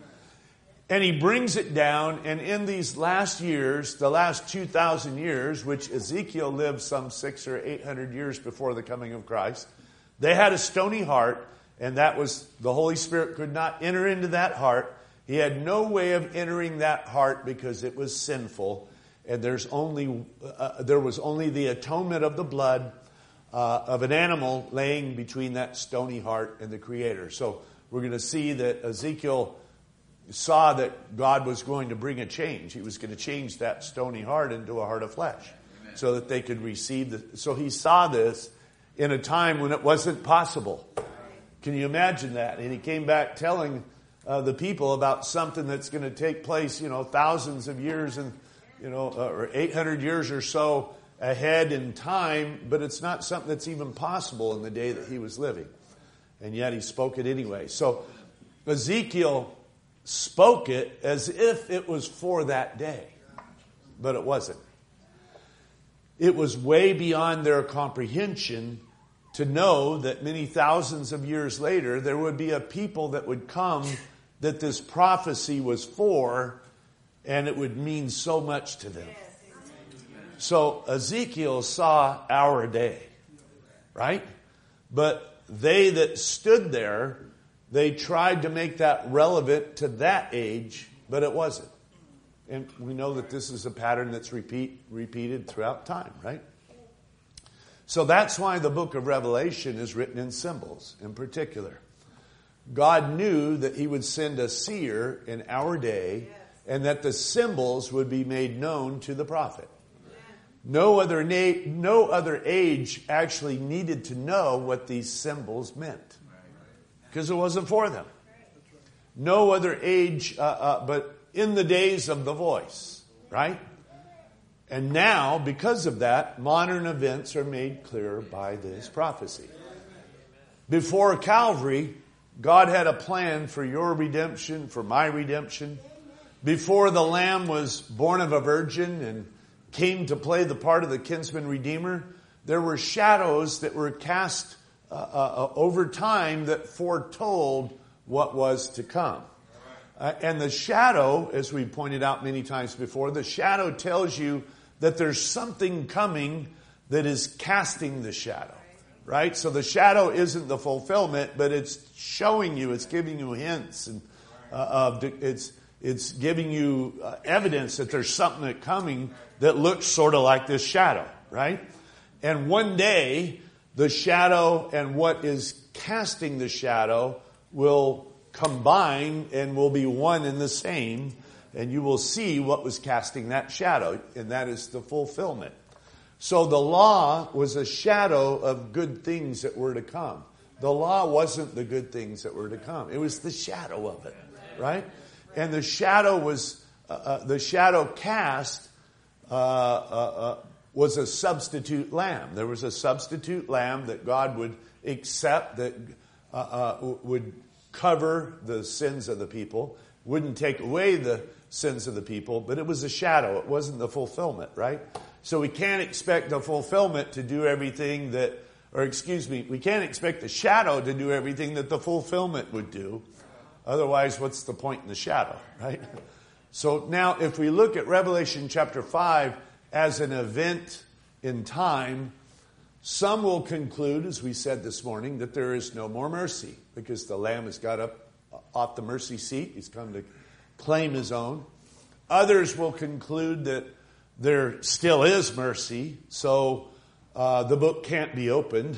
And he brings it down, and in these last years, the last two thousand years, which Ezekiel lived some six or eight hundred years before the coming of Christ, they had a stony heart, and that was, the Holy Spirit could not enter into that heart. He had no way of entering that heart because it was sinful, and there's only uh, there was only the atonement of the blood uh, of an animal laying between that stony heart and the Creator. So we're going to see that Ezekiel saw that God was going to bring a change. He was going to change that stony heart into a heart of flesh. Amen. So that they could receive the... So he saw this in a time when it wasn't possible. Can you imagine that? And he came back telling uh, the people about something that's going to take place, you know, thousands of years and, you know, uh, or eight hundred years or so ahead in time, but it's not something that's even possible in the day that he was living. And yet he spoke it anyway. So Ezekiel spoke it as if it was for that day, but it wasn't. It was way beyond their comprehension to know that many thousands of years later there would be a people that would come that this prophecy was for, and it would mean so much to them. So Ezekiel saw our day, right? But they that stood there, they tried to make that relevant to that age, but it wasn't. And we know that this is a pattern that's repeat, repeated throughout time, right? So that's why the book of Revelation is written in symbols in particular. God knew that he would send a seer in our day and that the symbols would be made known to the prophet. No other na- no other age actually needed to know what these symbols meant, because it wasn't for them. No other age, uh, uh, but in the days of the voice, right? And now, because of that, modern events are made clearer by this prophecy. Before Calvary, God had a plan for your redemption, for my redemption. Before the Lamb was born of a virgin and came to play the part of the kinsman redeemer, there were shadows that were cast uh, uh, over time that foretold what was to come. Uh, and the shadow, as we pointed out many times before, the shadow tells you that there's something coming that is casting the shadow, right? So the shadow isn't the fulfillment, but it's showing you, it's giving you hints, and uh, uh, it's it's giving you uh, evidence that there's something that coming that looks sort of like this shadow, right? And one day, the shadow and what is casting the shadow will combine and will be one and the same, and you will see what was casting that shadow, and that is the fulfillment. So the law was a shadow of good things that were to come. The law wasn't the good things that were to come. It was the shadow of it, right? And the shadow was, uh, uh, the shadow cast uh, uh, uh, was a substitute lamb. There was a substitute lamb that God would accept, that uh, uh, would cover the sins of the people, wouldn't take away the sins of the people, but it was a shadow. It wasn't the fulfillment, right? So we can't expect the fulfillment to do everything that, or excuse me, we can't expect the shadow to do everything that the fulfillment would do. Otherwise, what's the point in the shadow, right? So now if we look at Revelation chapter five as an event in time, some will conclude, as we said this morning, that there is no more mercy because the Lamb has got up off the mercy seat. He's come to claim his own. Others will conclude that there still is mercy, so uh, the book can't be opened,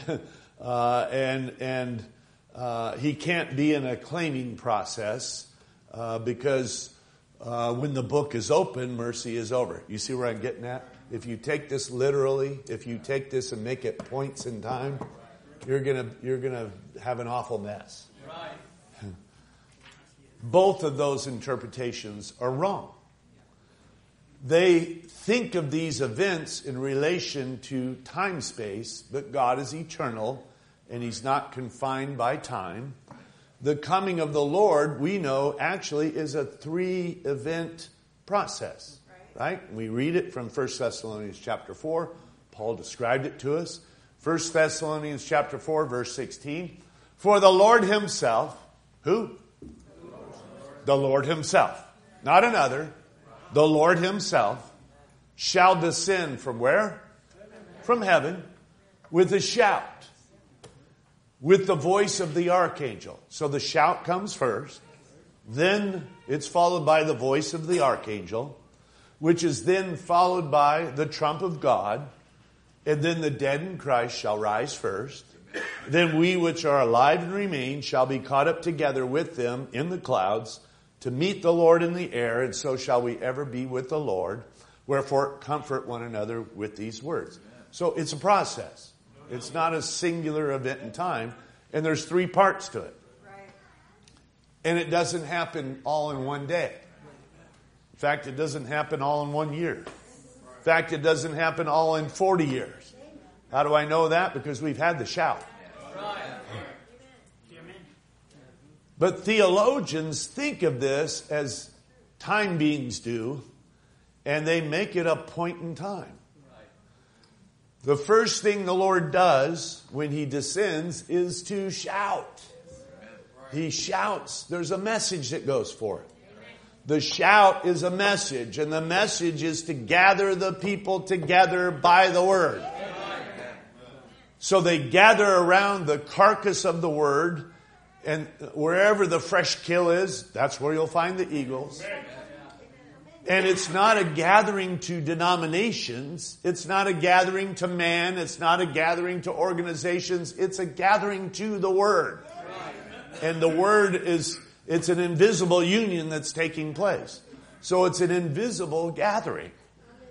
uh, and and uh, he can't be in a claiming process uh, because uh, when the book is open, mercy is over. You see where I'm getting at? If you take this literally, if you take this and make it points in time, you're gonna you're gonna have an awful mess. Right. Both of those interpretations are wrong. They think of these events in relation to time space, but God is eternal and he's not confined by time. The coming of the Lord, we know, actually is a three event process. Right? We read it from First Thessalonians chapter four. Paul described it to us. First Thessalonians chapter four, verse sixteen. For the Lord himself, who? The Lord himself. Not another. The Lord himself shall descend from where? From heaven with a shout, with the voice of the archangel. So the shout comes first. Then it's followed by the voice of the archangel, which is then followed by the trump of God. And then the dead in Christ shall rise first. Then we which are alive and remain shall be caught up together with them in the clouds to meet the Lord in the air, and so shall we ever be with the Lord. Wherefore comfort one another with these words. So it's a process. It's not a singular event in time. And there's three parts to it. And it doesn't happen all in one day. In fact, it doesn't happen all in one year. In fact, it doesn't happen all in forty years. How do I know that? Because we've had the shout. But theologians think of this as time beings do, and they make it a point in time. The first thing the Lord does when he descends is to shout. He shouts. There's a message that goes forth. The shout is a message, and the message is to gather the people together by the word. So they gather around the carcass of the word, and wherever the fresh kill is, that's where you'll find the eagles. And it's not a gathering to denominations. It's not a gathering to man. It's not a gathering to organizations. It's a gathering to the word. And the word is, it's an invisible union that's taking place. So it's an invisible gathering.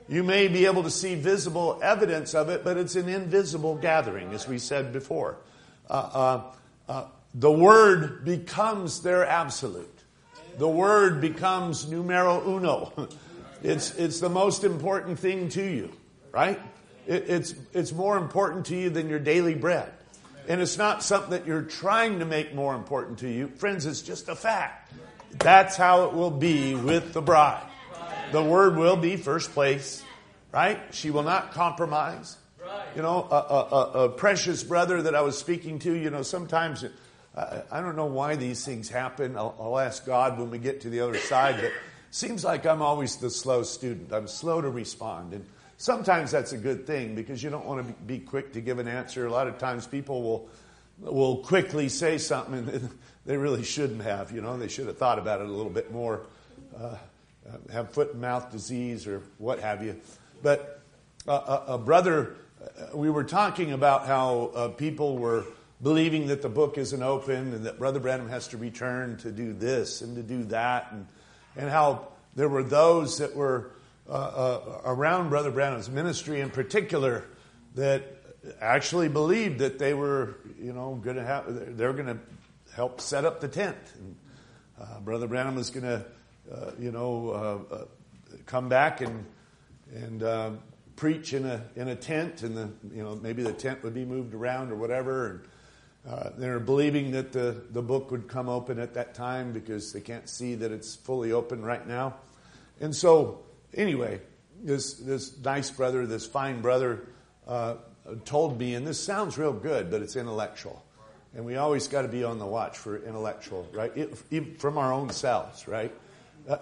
You may be able to see visible evidence of it, but it's an invisible gathering, as we said before. Uh, uh, uh, the Word becomes their absolute. The Word becomes numero uno. It's it's the most important thing to you, right? It, it's it's more important to you than your daily bread. And it's not something that you're trying to make more important to you. Friends, it's just a fact. That's how it will be with the bride. The Word will be first place, right? She will not compromise. You know, a, a, a precious brother that I was speaking to, you know, sometimes, I, I don't know why these things happen. I'll, I'll ask God when we get to the other side, but it seems like I'm always the slow student. I'm slow to respond. And sometimes that's a good thing because you don't want to be quick to give an answer. A lot of times people will will quickly say something and they really shouldn't have. You know, they should have thought about it a little bit more. Uh, have foot and mouth disease or what have you. But uh, a, a brother, uh, we were talking about how uh, people were believing that the book isn't open and that Brother Branham has to return to do this and to do that, and and how there were those that were uh, uh, around Brother Branham's ministry in particular that actually believed that they were, you know, going to have, they're going to help set up the tent. And, uh, Brother Branham was going to Uh, you know, uh, uh, come back and and uh, preach in a in a tent, and the you know maybe the tent would be moved around or whatever. And uh, they're believing that the the book would come open at that time because they can't see that it's fully open right now. And so, anyway, this this nice brother, this fine brother, uh, told me, and this sounds real good, but it's intellectual, and we always got to be on the watch for intellectual, right? It, even from our own selves, right? Uh,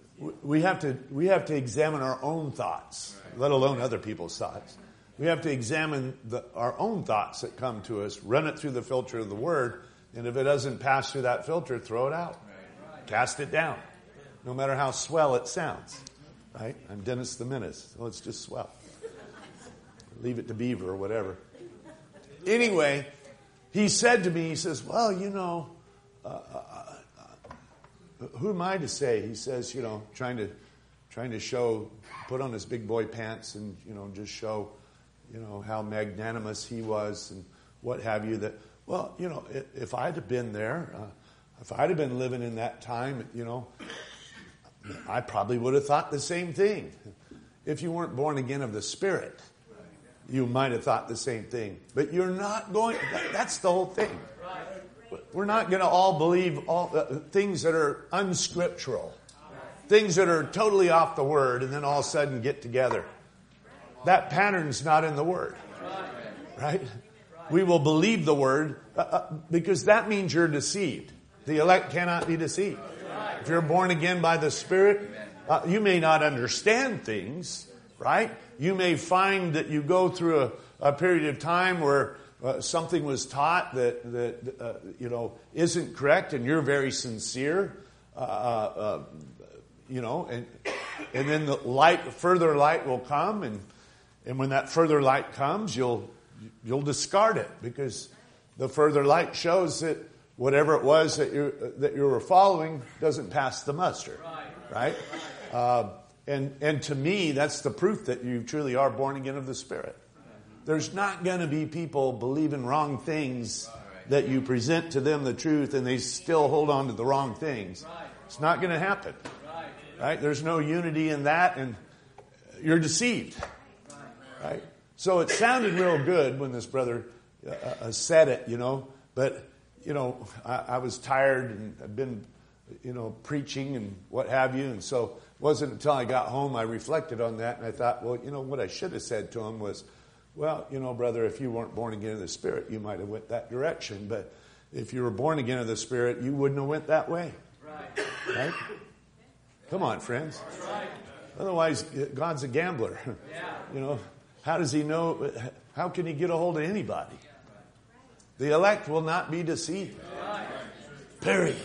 we have to we have to examine our own thoughts, let alone other people's thoughts. We have to examine the, our own thoughts that come to us, run it through the filter of the Word, and if it doesn't pass through that filter, throw it out. Cast it down, no matter how swell it sounds. Right? I'm Dennis the Menace, so it's just swell. Leave it to Beaver or whatever. Anyway, he said to me, he says, well, you know, uh, who am I to say? He says, you know, trying to trying to show, put on his big boy pants and, you know, just show, you know, how magnanimous he was and what have you. That, well, you know, if I'd have been there, uh, if I'd have been living in that time, you know, I probably would have thought the same thing. If you weren't born again of the Spirit, you might have thought the same thing. But you're not going, that's the whole thing. We're not going to all believe all uh, things that are unscriptural, things that are totally off the Word, and then all of a sudden get together. That pattern's not in the Word, right? We will believe the Word uh, uh, because that means you're deceived. The elect cannot be deceived. If you're born again by the Spirit, uh, you may not understand things, right? You may find that you go through a, a period of time where Uh, something was taught that that uh, you know isn't correct, and you're very sincere, uh, uh, you know, and and then the light, further light will come, and and when that further light comes, you'll you'll discard it because the further light shows that whatever it was that you that you were following doesn't pass the muster, right? Uh, and and to me, that's the proof that you truly are born again of the Spirit. There's not going to be people believing wrong things that you present to them the truth and they still hold on to the wrong things. It's not going to happen. Right? There's no unity in that, and you're deceived. Right? So it sounded real good when this brother uh, uh, said it, you know, but, you know, I, I was tired and I've been, you know, preaching and what have you, and so it wasn't until I got home I reflected on that, and I thought, well, you know, what I should have said to him was, well, you know, brother, if you weren't born again of the Spirit, you might have went that direction. But if you were born again of the Spirit, you wouldn't have went that way. Right? Right? Come on, friends. Right. Otherwise, God's a gambler. Yeah. You know, how does he know? How can he get a hold of anybody? The elect will not be deceived. Period.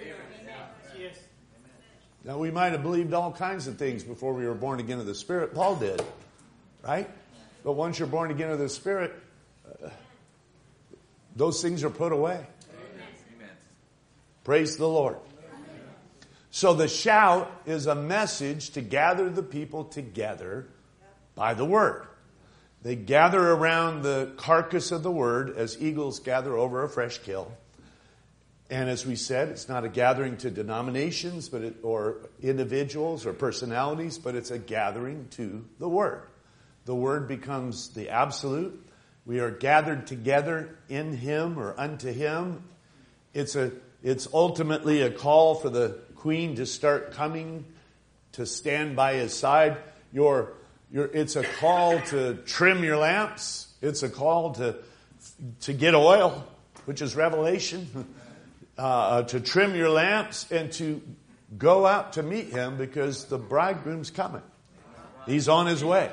Now, we might have believed all kinds of things before we were born again of the Spirit. Paul did. Right? But once you're born again of the Spirit, uh, those things are put away. Amen. Praise the Lord. Amen. So the shout is a message to gather the people together By the Word. They gather around the carcass of the Word as eagles gather over a fresh kill. And as we said, it's not a gathering to denominations but it, or individuals or personalities, but it's a gathering to the Word. The Word becomes the absolute. We are gathered together in Him or unto Him. It's a it's ultimately a call for the Queen to start coming, to stand by His side. Your, your, it's a call to trim your lamps. It's a call to to get oil, which is Revelation. Uh, to trim your lamps and to go out to meet Him because the bridegroom's coming. He's on His way.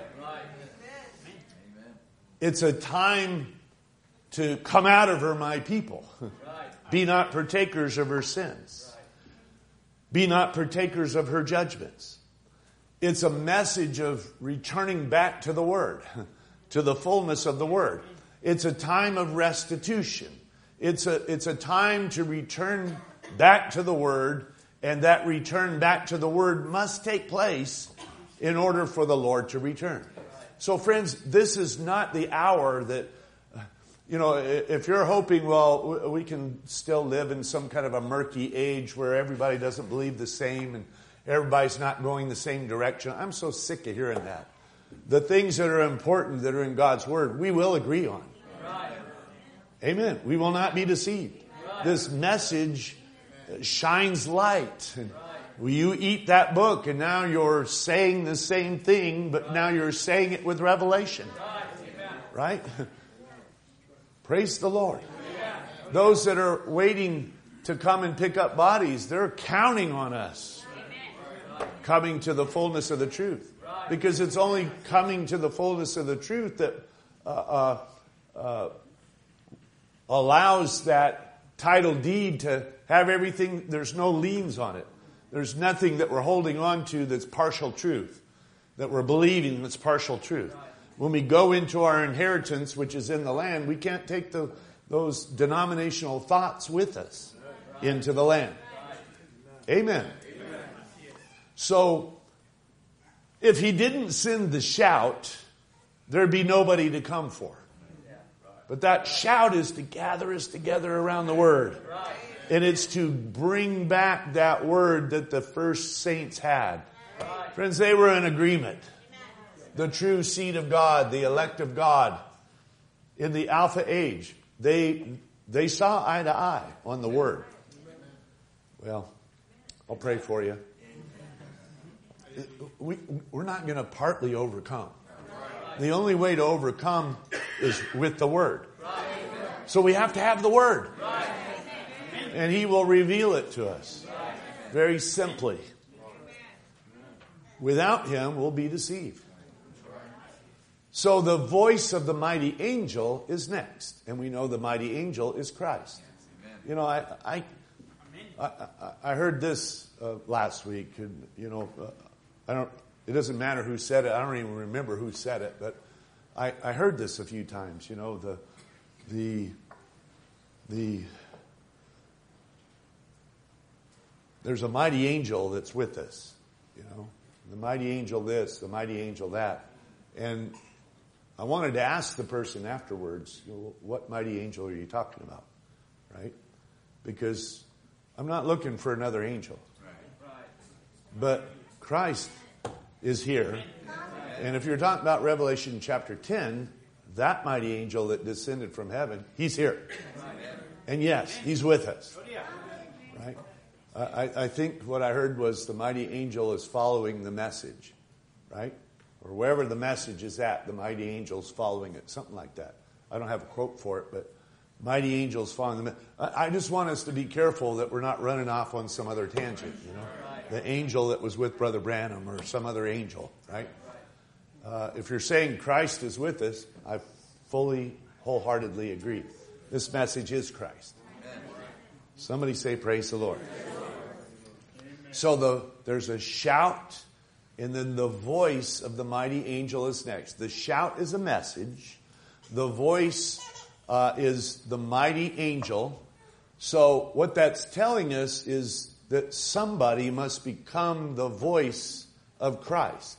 It's a time to come out of her, my people. Be not partakers of her sins. Be not partakers of her judgments. It's a message of returning back to the Word, to the fullness of the Word. It's a time of restitution. It's a, it's a time to return back to the Word, and that return back to the Word must take place in order for the Lord to return. So friends, this is not the hour that, you know, if you're hoping, well, we can still live in some kind of a murky age where everybody doesn't believe the same and everybody's not going the same direction. I'm so sick of hearing that. The things that are important that are in God's Word, we will agree on. Amen. We will not be deceived. This message shines light. You eat that book and now you're saying the same thing, but now you're saying it with revelation. Right? Praise the Lord. Those that are waiting to come and pick up bodies, they're counting on us coming to the fullness of the truth. Because it's only coming to the fullness of the truth that uh, uh, uh, allows that title deed to have everything. There's no liens on it. There's nothing that we're holding on to that's partial truth, that we're believing that's partial truth. When we go into our inheritance, which is in the land, we can't take the, those denominational thoughts with us into the land. Amen. So, if He didn't send the shout, there'd be nobody to come for. But that shout is to gather us together around the Word. And it's to bring back that Word that the first saints had. Friends, they were in agreement. The true seed of God, the elect of God, in the Alpha age, they, they saw eye to eye on the Word. Well, I'll pray for you. We, we're not going to partly overcome. The only way to overcome is with the Word. So we have to have the Word. And He will reveal it to us. Very simply. Without Him, we'll be deceived. So the voice of the mighty angel is next. And we know the mighty angel is Christ. You know, I I, I, I heard this uh, last week. And, you know, uh, I don't... It doesn't matter who said it. I don't even remember who said it, but I, I heard this a few times. You know, the the the there's a mighty angel that's with us. You know, the mighty angel this, the mighty angel that, and I wanted to ask the person afterwards, you know, what mighty angel are you talking about, right? Because I'm not looking for another angel, but Christ is here. And if you're talking about Revelation chapter ten, that mighty angel that descended from heaven, He's here. And yes, He's with us. Right? I, I think what I heard was the mighty angel is following the message. Right? Or wherever the message is at, the mighty angel's following it. Something like that. I don't have a quote for it, but mighty angels following the message. I just want us to be careful that we're not running off on some other tangent, you know. The angel that was with Brother Branham or some other angel, right? Uh, if you're saying Christ is with us, I fully, wholeheartedly agree. This message is Christ. Somebody say, praise the Lord. So the there's a shout, and then the voice of the mighty angel is next. The shout is a message. The voice uh, is the mighty angel. So what that's telling us is that somebody must become the voice of Christ.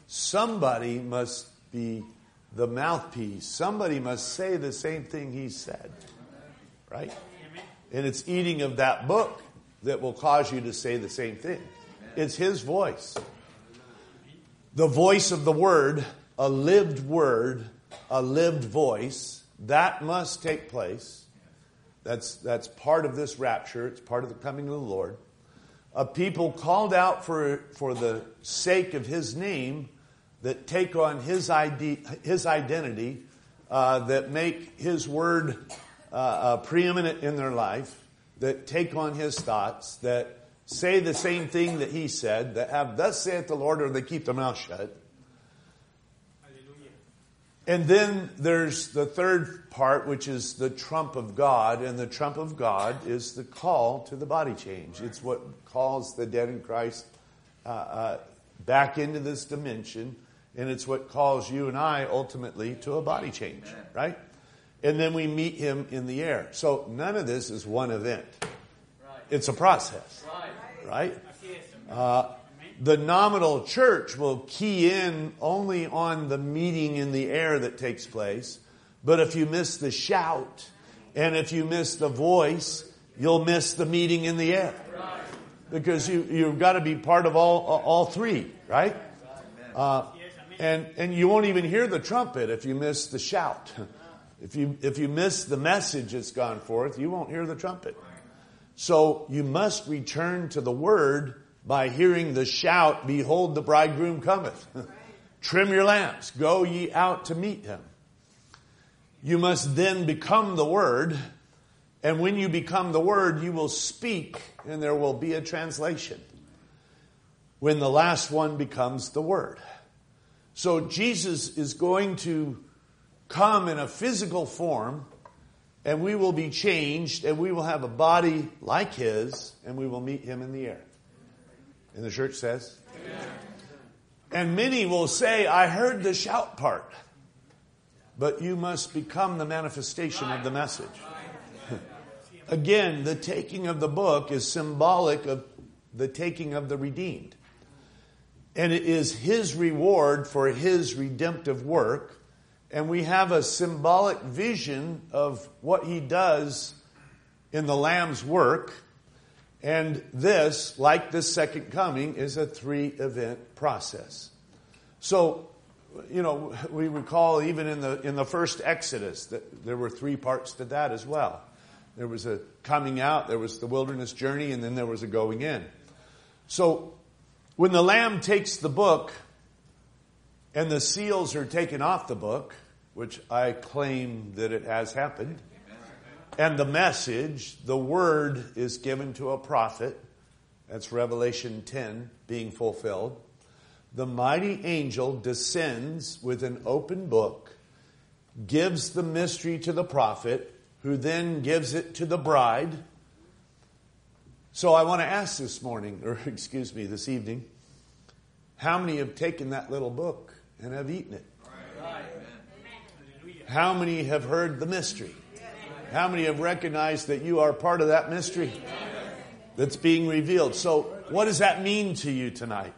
somebody must be the mouthpiece. Somebody must say the same thing he said. Right? And it's eating of that book that will cause you to say the same thing. It's his voice. The voice of the word, a lived word, a lived voice, that must take place. That's, that's part of this rapture. It's part of the coming of the Lord. A people called out for, for the sake of his name, that take on his, ide- his identity, uh, that make his word uh, uh, preeminent in their life, that take on his thoughts, that say the same thing that he said, that have thus saith the Lord, or they keep their mouth shut. And then there's the third part, which is the trump of God. And the trump of God is the call to the body change. It's what calls the dead in Christ uh, uh, back into this dimension. And it's what calls you and I ultimately to a body change, right? And then we meet him in the air. So none of this is one event. It's a process, right? Uh, The nominal church will key in only on the meeting in the air that takes place. But if you miss the shout and if you miss the voice, you'll miss the meeting in the air. Because you, you've got to be part of all all three, right? Uh, and and you won't even hear the trumpet if you miss the shout. If you if you miss the message that's gone forth, you won't hear the trumpet. So you must return to the word by hearing the shout, behold, the bridegroom cometh. Trim your lamps, go ye out to meet him. You must then become the word, and when you become the word, you will speak, and there will be a translation. When the last one becomes the word. So Jesus is going to come in a physical form, and we will be changed, and we will have a body like his, and we will meet him in the air. And the church says? Amen. And many will say, I heard the shout part. But you must become the manifestation of the message. Again, the taking of the book is symbolic of the taking of the redeemed. And it is his reward for his redemptive work. And we have a symbolic vision of what he does in the Lamb's work. And this, like the second coming, is a three-event process. So, you know, we recall even in the in the first Exodus that there were three parts to that as well. There was a coming out, there was the wilderness journey, and then there was a going in. So, when the Lamb takes the book and the seals are taken off the book, which I claim that it has happened, and the message, the word, is given to a prophet. That's Revelation ten being fulfilled. The mighty angel descends with an open book, gives the mystery to the prophet, who then gives it to the bride. So I want to ask this morning, or excuse me, this evening, how many have taken that little book and have eaten it? How many have heard the mystery? How many have recognized that you are part of that mystery that's being revealed? So what does that mean to you tonight?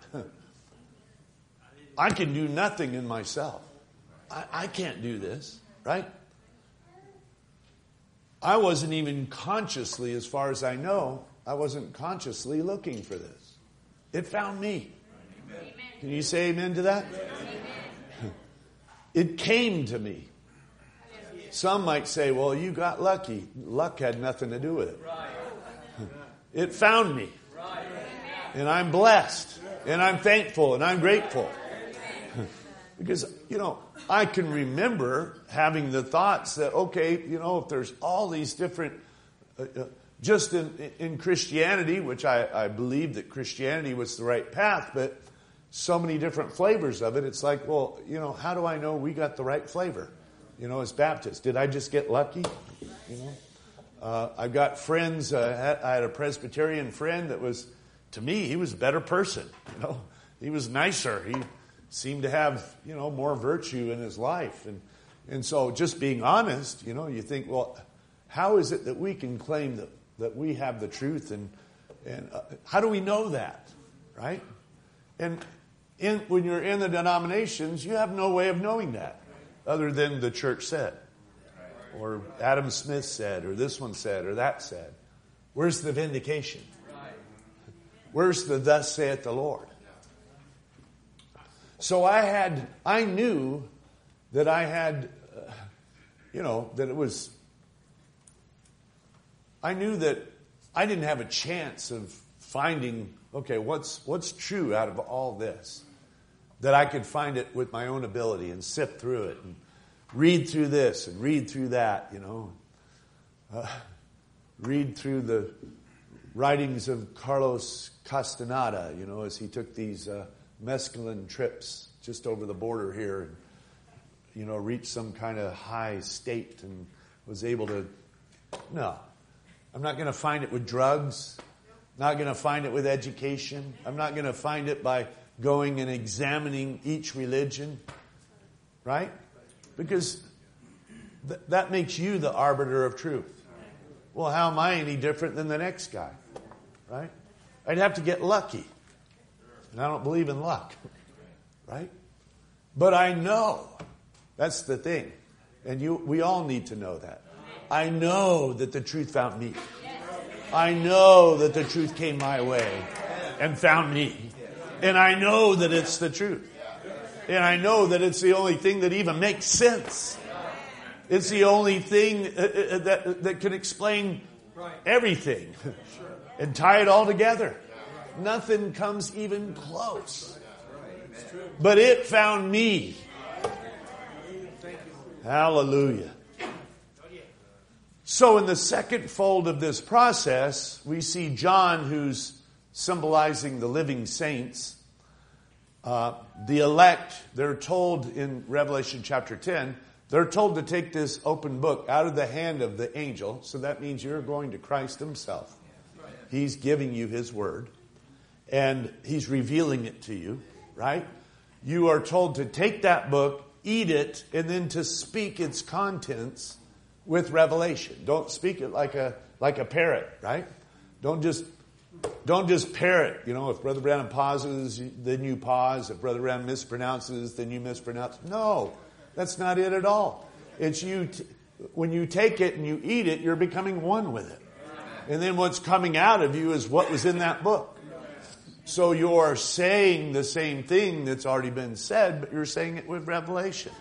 I can do nothing in myself. I, I can't do this, right? I wasn't even consciously, as far as I know, I wasn't consciously looking for this. It found me. Can you say amen to that? It came to me. Some might say, well, you got lucky. Luck had nothing to do with it. It found me. And I'm blessed. And I'm thankful. And I'm grateful. Because, you know, I can remember having the thoughts that, okay, you know, if there's all these different, uh, uh, just in, in Christianity, which I, I believe that Christianity was the right path, but so many different flavors of it, it's like, well, you know, how do I know we got the right flavor? You know, as Baptists, did I just get lucky? You know, uh, I've got friends. Uh, I had a Presbyterian friend that was, to me, he was a better person. You know, he was nicer. He seemed to have, you know, more virtue in his life, and and so just being honest, you know, you think, well, how is it that we can claim that that we have the truth, and and uh, how do we know that, right? And in, when you're in the denominations, you have no way of knowing that other than the church said. Or Adam Smith said, or this one said, or that said. Where's the vindication? Where's the thus saith the Lord? So I had, I knew that I had, uh, you know, that it was, I knew that I didn't have a chance of finding, okay, what's what's true out of all this? That I could find it with my own ability and sift through it and read through this and read through that, you know. Uh, read through the writings of Carlos Castaneda, you know, as he took these uh, mescaline trips just over the border here and, you know, reached some kind of high state and was able to, no. I'm not going to find it with drugs. Not going to find it with education. I'm not going to find it by going and examining each religion. Right? Because th- that makes you the arbiter of truth. Well, how am I any different than the next guy? Right? I'd have to get lucky. And I don't believe in luck. Right? But I know. That's the thing. And you, we all need to know that. I know that the truth found me. I know that the truth came my way and found me. And I know that it's the truth. And I know that it's the only thing that even makes sense. It's the only thing that, that can explain everything and tie it all together. Nothing comes even close. But it found me. Hallelujah. So in the second fold of this process, we see John, who's symbolizing the living saints. Uh, the elect, they're told in Revelation chapter ten, they're told to take this open book out of the hand of the angel. So that means you're going to Christ himself. He's giving you his word. And he's revealing it to you, right? You are told to take that book, eat it, and then to speak its contents with revelation. Don't speak it like a like a parrot, right? Don't just don't just parrot. You know, if Brother Branham pauses, then you pause. If Brother Branham mispronounces, then you mispronounce. No, that's not it at all. It's you. T- when you take it and you eat it, you're becoming one with it. And then what's coming out of you is what was in that book. So you're saying the same thing that's already been said, but you're saying it with revelation.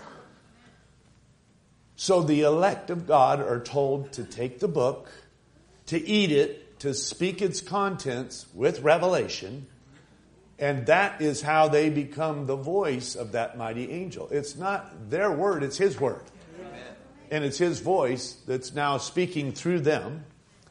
So the elect of God are told to take the book, to eat it, to speak its contents with revelation, and that is how they become the voice of that mighty angel. It's not their word, it's his word. And it's his voice that's now speaking through them.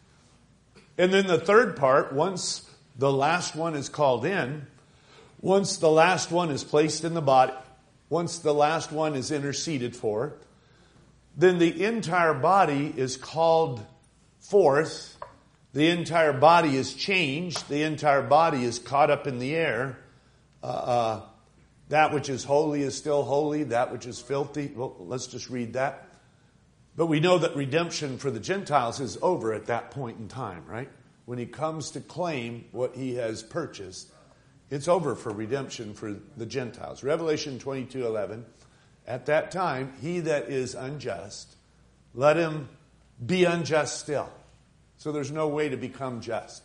And then the third part, once the last one is called in, once the last one is placed in the body, once the last one is interceded for, then the entire body is called forth. The entire body is changed. The entire body is caught up in the air. Uh, uh, that which is holy is still holy. That which is filthy. Well, let's just read that. But we know that redemption for the Gentiles is over at that point in time, right? When he comes to claim what he has purchased, it's over for redemption for the Gentiles. Revelation twenty-two eleven. At that time, he that is unjust, let him be unjust still. So there's no way to become just.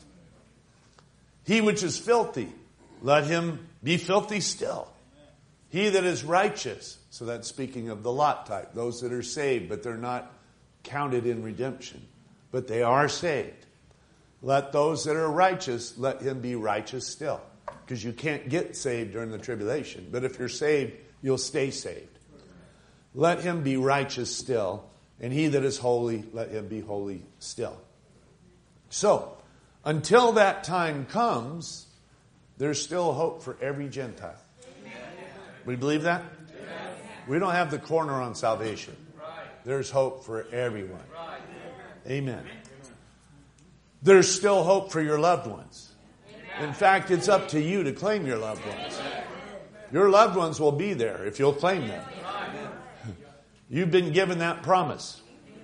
He which is filthy, let him be filthy still. He that is righteous, so that's speaking of the Lot type, those that are saved, but they're not counted in redemption, but they are saved. Let those that are righteous, let him be righteous still. Because you can't get saved during the tribulation. But if you're saved, you'll stay saved. Let him be righteous still, and he that is holy, let him be holy still. So, until that time comes, there's still hope for every Gentile. We believe that? We don't have the corner on salvation. There's hope for everyone. Amen. There's still hope for your loved ones. In fact, it's up to you to claim your loved ones. Your loved ones will be there if you'll claim them. You've been given that promise.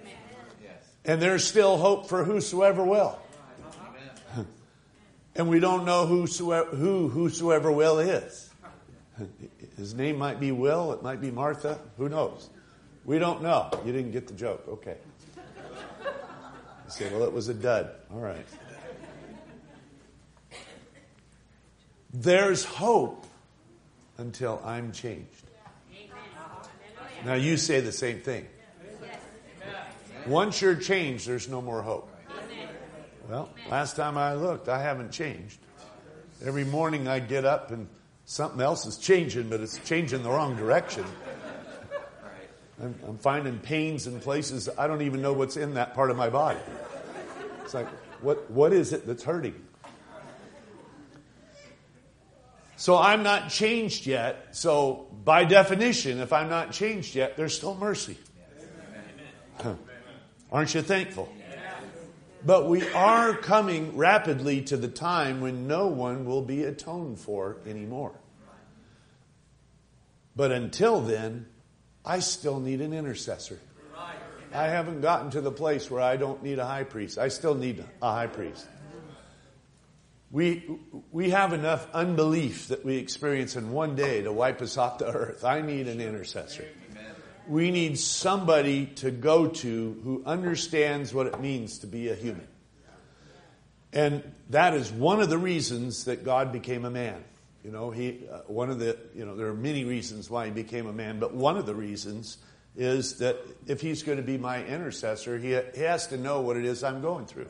And there's still hope for whosoever will. And we don't know whosoever, who whosoever will is. His name might be Will. It might be Martha. Who knows? We don't know. You didn't get the joke. Okay. You say, well, it was a dud. All right. There's hope until I'm changed. Now you say the same thing. Once you're changed, there's no more hope. Well, last time I looked, I haven't changed. Every morning I get up and something else is changing, but it's changing the wrong direction. I'm, I'm finding pains in places I don't even know what's in that part of my body. It's like, what what is it that's hurting? So I'm not changed yet. So by definition, if I'm not changed yet, there's still mercy. Huh. Aren't you thankful? But we are coming rapidly to the time when no one will be atoned for anymore. But until then, I still need an intercessor. I haven't gotten to the place where I don't need a high priest. I still need a high priest. We we have enough unbelief that we experience in one day to wipe us off the earth. I need an intercessor. We need somebody to go to who understands what it means to be a human. And that is one of the reasons that God became a man. You know, he uh, one of the, you know, there are many reasons why he became a man, but one of the reasons is that if he's going to be my intercessor, he, he has to know what it is I'm going through.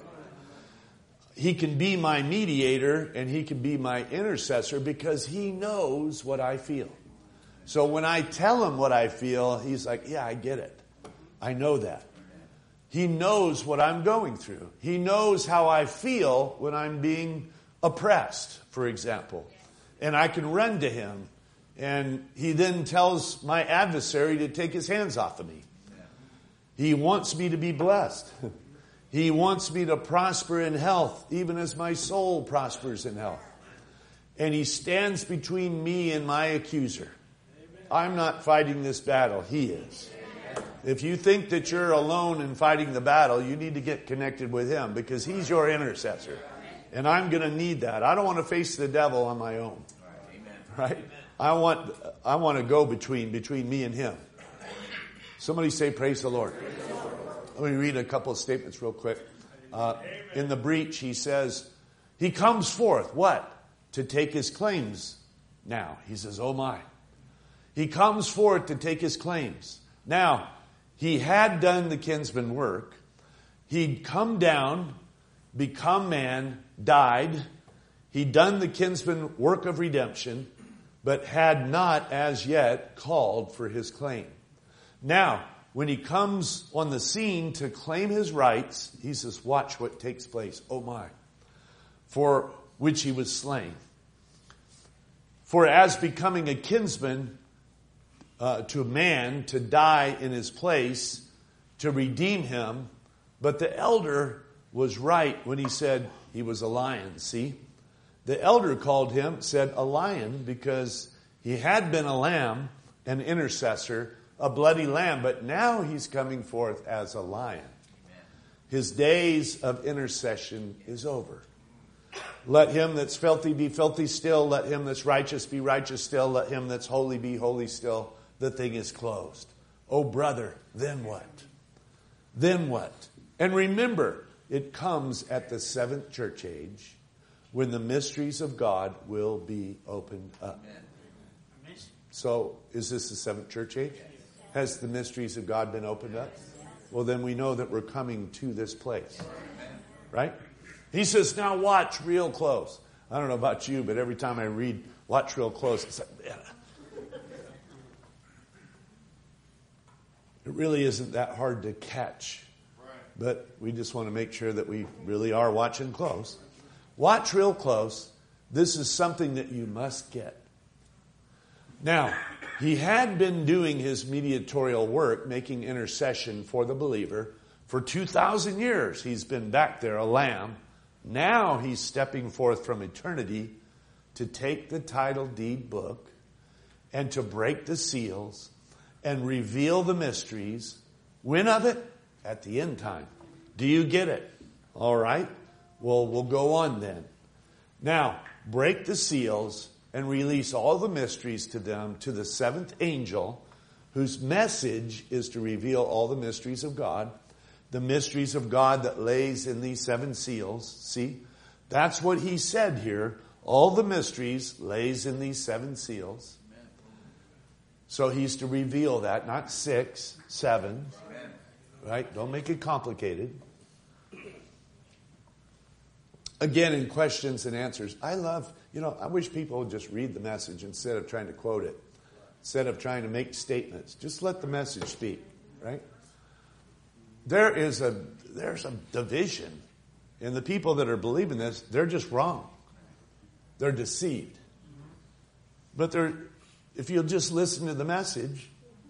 He can be my mediator and he can be my intercessor because he knows what I feel. So when I tell him what I feel, he's like, yeah, I get it. I know that. He knows what I'm going through. He knows how I feel when I'm being oppressed, for example. And I can run to him. And he then tells my adversary to take his hands off of me. He wants me to be blessed. He wants me to prosper in health, even as my soul prospers in health. And he stands between me and my accuser. I'm not fighting this battle. He is. If you think that you're alone in fighting the battle, you need to get connected with him because he's your intercessor. And I'm going to need that. I don't want to face the devil on my own. Right? I want I want to go between between me and him. Somebody say, praise the Lord. Let me read a couple of statements real quick. Uh, in the breach, he says, he comes forth, what? To take his claims now. He says, oh my. He comes forth to take his claims. Now, he had done the kinsman work. He'd come down, become man, died. He'd done the kinsman work of redemption, but had not as yet called for his claim. Now, when he comes on the scene to claim his rights, he says, watch what takes place. Oh my. For which he was slain. For as becoming a kinsman uh, to man to die in his place, to redeem him, but the elder was right when he said he was a lion. See? The elder called him, said a lion, because he had been a lamb, an intercessor, a bloody lamb, but now he's coming forth as a lion. Amen. His days of intercession is over. Let him that's filthy be filthy still. Let him that's righteous be righteous still. Let him that's holy be holy still. The thing is closed. Oh, brother, then what? Then what? And remember, it comes at the seventh church age when the mysteries of God will be opened up. Amen. So, is this the seventh church age? Has the mysteries of God been opened up? Well, then we know that we're coming to this place. Right? He says, now watch real close. I don't know about you, but every time I read watch real close, it's like, yeah. It really isn't that hard to catch. But we just want to make sure that we really are watching close. Watch real close. This is something that you must get. Now, he had been doing his mediatorial work, making intercession for the believer. For two thousand years, he's been back there, a lamb. Now he's stepping forth from eternity to take the title deed book and to break the seals and reveal the mysteries. When of it? At the end time. Do you get it? All right. Well, we'll go on then. Now, break the seals. and release all the mysteries to them, to the seventh angel, whose message is to reveal all the mysteries of God, the mysteries of God that lays in these seven seals. See, that's what he said here. All the mysteries lays in these seven seals. So he's to reveal that, not six, seven. Right? Don't make it complicated. Again, in questions and answers, I love, you know, I wish people would just read the message instead of trying to quote it. Instead of trying to make statements. Just let the message speak, right? There is a, there's a division. And the people that are believing this, they're just wrong. They're deceived. But they're, if you'll just listen to the message,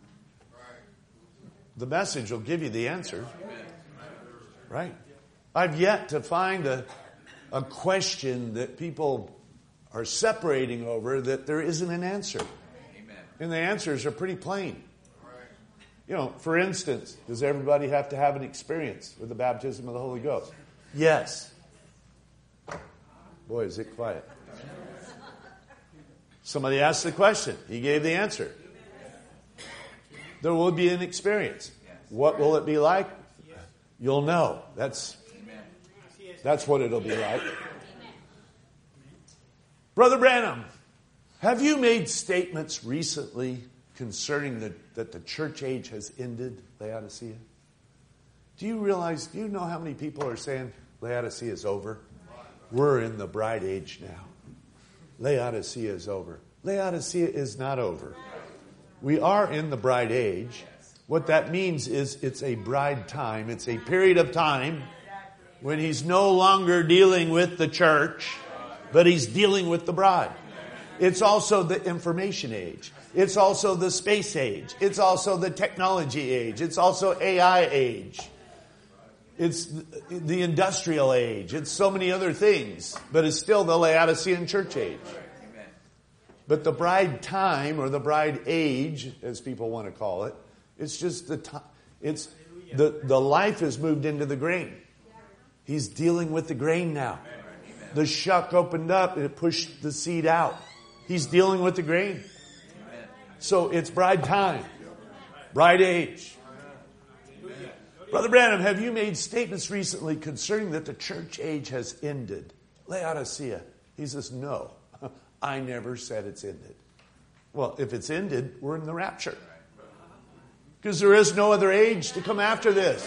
the message will give you the answer. Right? I've yet to find a, a question that people are separating over that there isn't an answer. And the answers are pretty plain. You know, for instance, does everybody have to have an experience with the baptism of the Holy Ghost? Yes. Boy, is it quiet. Somebody asked the question. He gave the answer. There will be an experience. What will it be like? You'll know. That's, that's what it'll be like. Brother Branham, have you made statements recently concerning the, that the church age has ended, Laodicea? Do you realize, do you know how many people are saying Laodicea is over? We're in the bride age now. Laodicea is over. Laodicea is not over. We are in the bride age. What that means is it's a bride time. It's a period of time when he's no longer dealing with the church, but he's dealing with the bride. It's also the information age. It's also the space age. It's also the technology age. It's also A I age. It's the industrial age. It's so many other things, but it's still the Laodicean church age. But the bride time, or the bride age, as people want to call it, it's just the time. It's the, the life has moved into the grain. He's dealing with the grain now. The shuck opened up and it pushed the seed out. He's dealing with the grain. So it's bride time. Bride age. Brother Branham, have you made statements recently concerning that the church age has ended? Laodicea. He says, no, I never said it's ended. Well, if it's ended, we're in the rapture. Because there is no other age to come after this.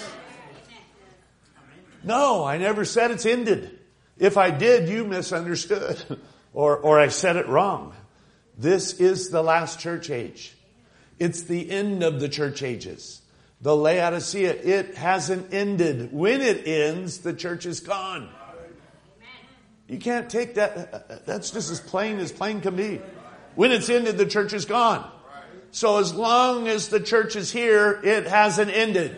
No, I never said it's ended. If I did, you misunderstood. Or, or I said it wrong. This is the last church age. It's the end of the church ages. The Laodicea, it hasn't ended. When it ends, the church is gone. You can't take that. That's just as plain as plain can be. When it's ended, the church is gone. So as long as the church is here, it hasn't ended.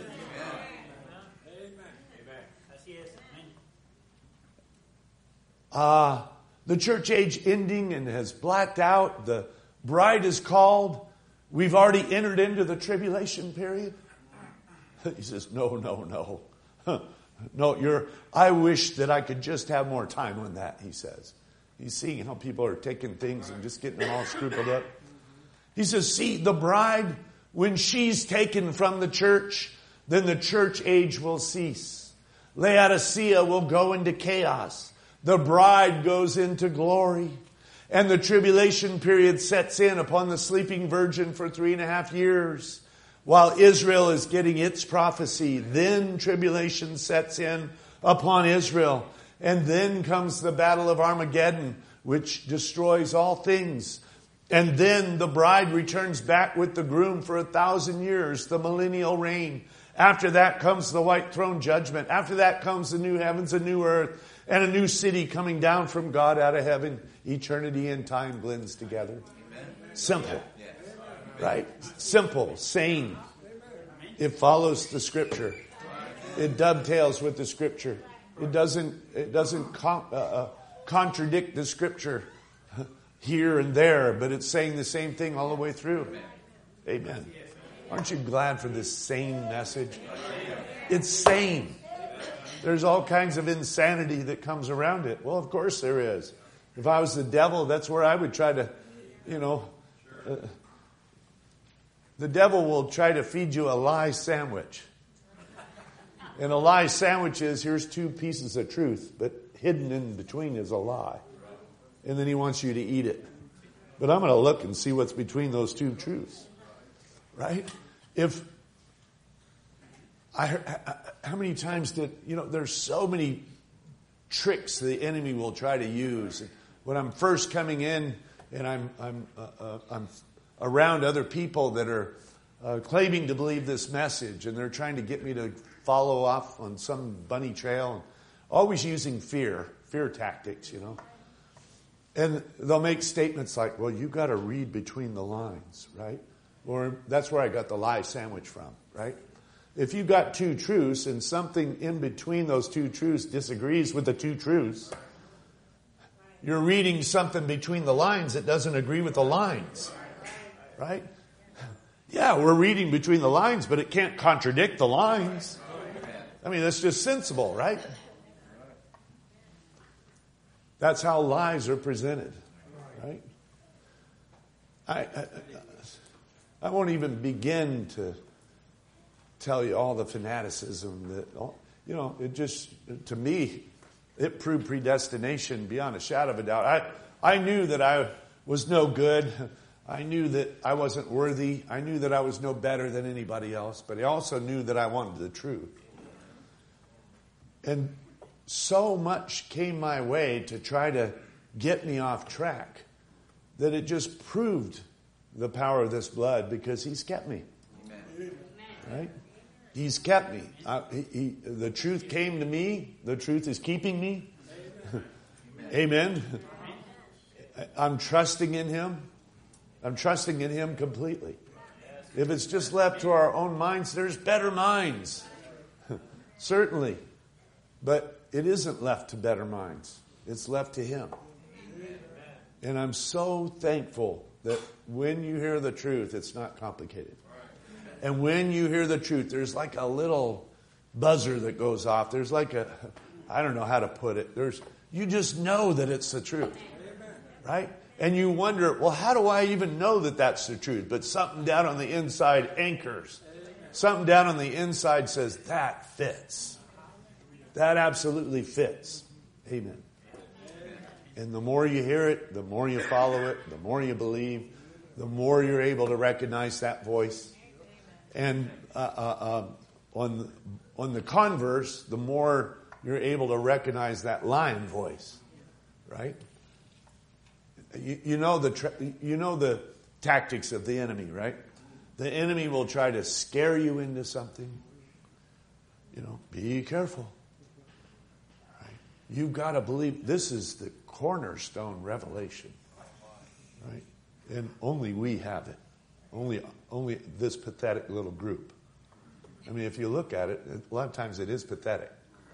Ah. Uh, The church age ending and has blacked out. The bride is called. We've already entered into the tribulation period. He says, no, no, no. No, you're, I wish that I could just have more time on that, he says. He's seeing how people are taking things and just getting them all scrupled up. He says, see, the bride, when she's taken from the church, then the church age will cease. Laodicea will go into chaos. The bride goes into glory. And the tribulation period sets in upon the sleeping virgin for three and a half years. While Israel is getting its prophecy, then tribulation sets in upon Israel. And then comes the battle of Armageddon, which destroys all things. And then the bride returns back with the groom for a thousand years, the millennial reign. After that comes the white throne judgment. After that comes the new heavens and new earth. And a new city coming down from God out of heaven. Eternity and time blends together. Simple. Right? Simple. Sane. It follows the Scripture. It dovetails with the Scripture. It doesn't, it doesn't con- uh, uh, contradict the Scripture here and there, but it's saying the same thing all the way through. Amen. Aren't you glad for this sane message? It's sane. There's all kinds of insanity that comes around it. Well, of course there is. If I was the devil, that's where I would try to, you know, uh, the devil will try to feed you a lie sandwich. And a lie sandwich is, here's two pieces of truth, but hidden in between is a lie. And then he wants you to eat it. But I'm going to look and see what's between those two truths. Right? If I, how many times did, you know, there's so many tricks the enemy will try to use. When I'm first coming in and I'm I'm uh, uh, I'm around other people that are uh, claiming to believe this message, and they're trying to get me to follow off on some bunny trail, always using fear, fear tactics, you know. And they'll make statements like, well, you got to read between the lines, right? Or that's where I got the lie sandwich from, right? If you got two truths and something in between those two truths disagrees with the two truths, you're reading something between the lines that doesn't agree with the lines, right? Yeah, we're reading between the lines, but it can't contradict the lines. I mean, that's just sensible, right? That's how lies are presented, right? I, I, I won't even begin to tell you all the fanaticism that, you know, it just, to me, it proved predestination beyond a shadow of a doubt. I, I knew that I was no good. I knew that I wasn't worthy. I knew that I was no better than anybody else. But I also knew that I wanted the truth. And so much came my way to try to get me off track that it just proved the power of this blood, because he's kept me. Amen. Right? He's kept me. I, he, he, the truth came to me. The truth is keeping me. Amen. I'm trusting in him. I'm trusting in him completely. If it's just left to our own minds, there's better minds. Certainly. But it isn't left to better minds. It's left to him. And I'm so thankful that when you hear the truth, it's not complicated. And when you hear the truth, there's like a little buzzer that goes off. There's like a, I don't know how to put it. There's, you just know that it's the truth. Right? And you wonder, well, how do I even know that that's the truth? But something down on the inside anchors. Something down on the inside says, that fits. That absolutely fits. Amen. And the more you hear it, the more you follow it, the more you believe, the more you're able to recognize that voice. And uh, uh, uh, on, on the converse, the more you're able to recognize that lying voice. Right? You, you know the tra- you know the tactics of the enemy, right? The enemy will try to scare you into something. You know, be careful. Right? You've got to believe this is the cornerstone revelation, right? And only we have it. Only only this pathetic little group. I mean, if you look at it, a lot of times it is pathetic.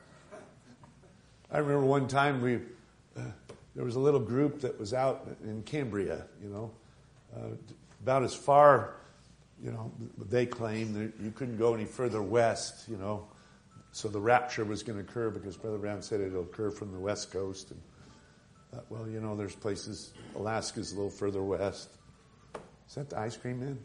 I remember one time we. Uh, There was a little group that was out in Cambria, you know, uh, about as far, you know, they claim that you couldn't go any further west, you know. So the rapture was going to occur because Brother Brown said it'll occur from the west coast. And thought, well, you know, there's places, Alaska's a little further west. Is that the ice cream man?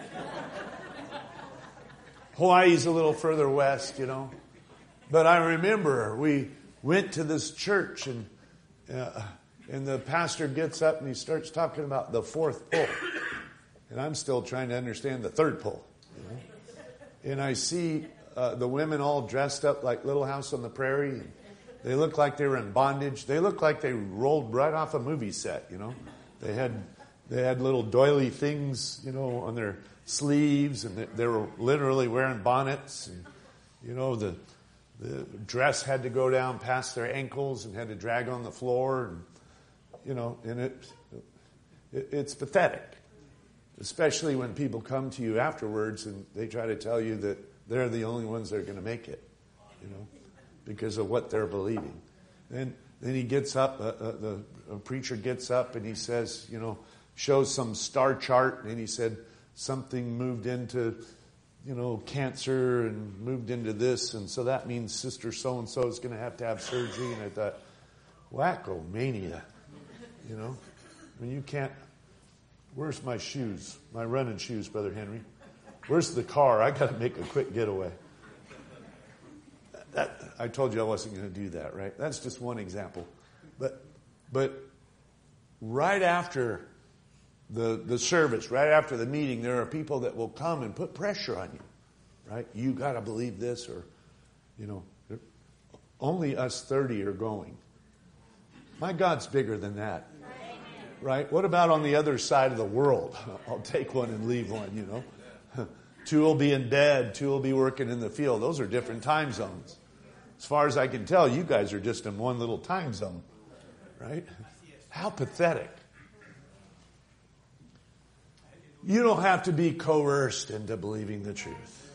Hawaii's a little further west, you know. But I remember we went to this church and Uh, and the pastor gets up and he starts talking about the fourth pull. And I'm still trying to understand the third pull. You know? And I see uh, the women all dressed up like Little House on the Prairie. And they look like they were in bondage. They look like they rolled right off a movie set, you know. They had they had little doily things, you know, on their sleeves. And they, they were literally wearing bonnets. And, you know, the... The dress had to go down past their ankles and had to drag on the floor, and you know, and it, it it's pathetic, especially when people come to you afterwards and they try to tell you that they're the only ones that are going to make it, you know, because of what they're believing. And then he gets up, uh, uh, the a preacher gets up and he says, you know, shows some star chart, and he said something moved into, you know, cancer and moved into this, and so that means Sister so-and-so is going to have to have surgery. And I thought, wacko-mania. You know? I mean, you can't. Where's my shoes? My running shoes, Brother Henry? Where's the car? I got to make a quick getaway. That, I told you I wasn't going to do that, right? That's just one example. But but right after the the service, right after the meeting, there are people that will come and put pressure on you, right? You got to believe this, or, you know, only us thirty are going. My God's bigger than that. Right? What about on the other side of the world? I'll take one and leave one, you know. Two will be in bed. Two will be working in the field. Those are different time zones. As far as I can tell, you guys are just in one little time zone. Right? How pathetic. You don't have to be coerced into believing the truth.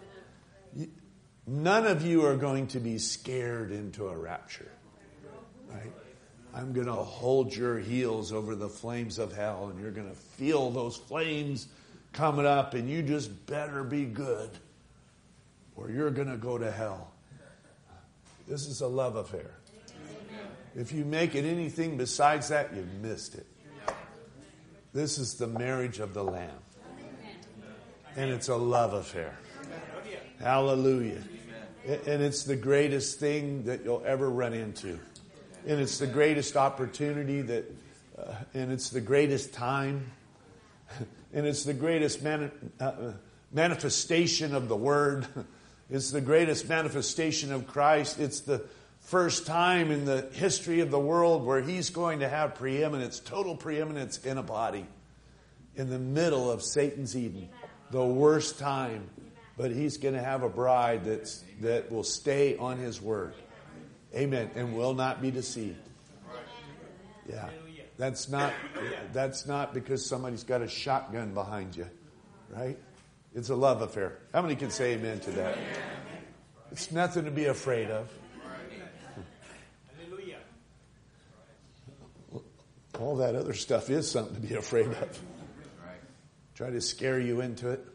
None of you are going to be scared into a rapture. Right? I'm going to hold your heels over the flames of hell, and you're going to feel those flames coming up, and you just better be good, or you're going to go to hell. This is a love affair. If you make it anything besides that, you've missed it. This is the marriage of the Lamb. And it's a love affair. Hallelujah. And it's the greatest thing that you'll ever run into. And it's the greatest opportunity that, uh, and it's the greatest time, and it's the greatest mani- uh, manifestation of the Word. It's the greatest manifestation of Christ. It's the first time in the history of the world where He's going to have preeminence, total preeminence in a body, in the middle of Satan's Eden, the worst time. But He's going to have a bride that's that will stay on His Word. Amen. And will not be deceived. Yeah. That's not that's not because somebody's got a shotgun behind you. Right? It's a love affair. How many can say amen to that? It's nothing to be afraid of. All that other stuff is something to be afraid of. Try to scare you into it.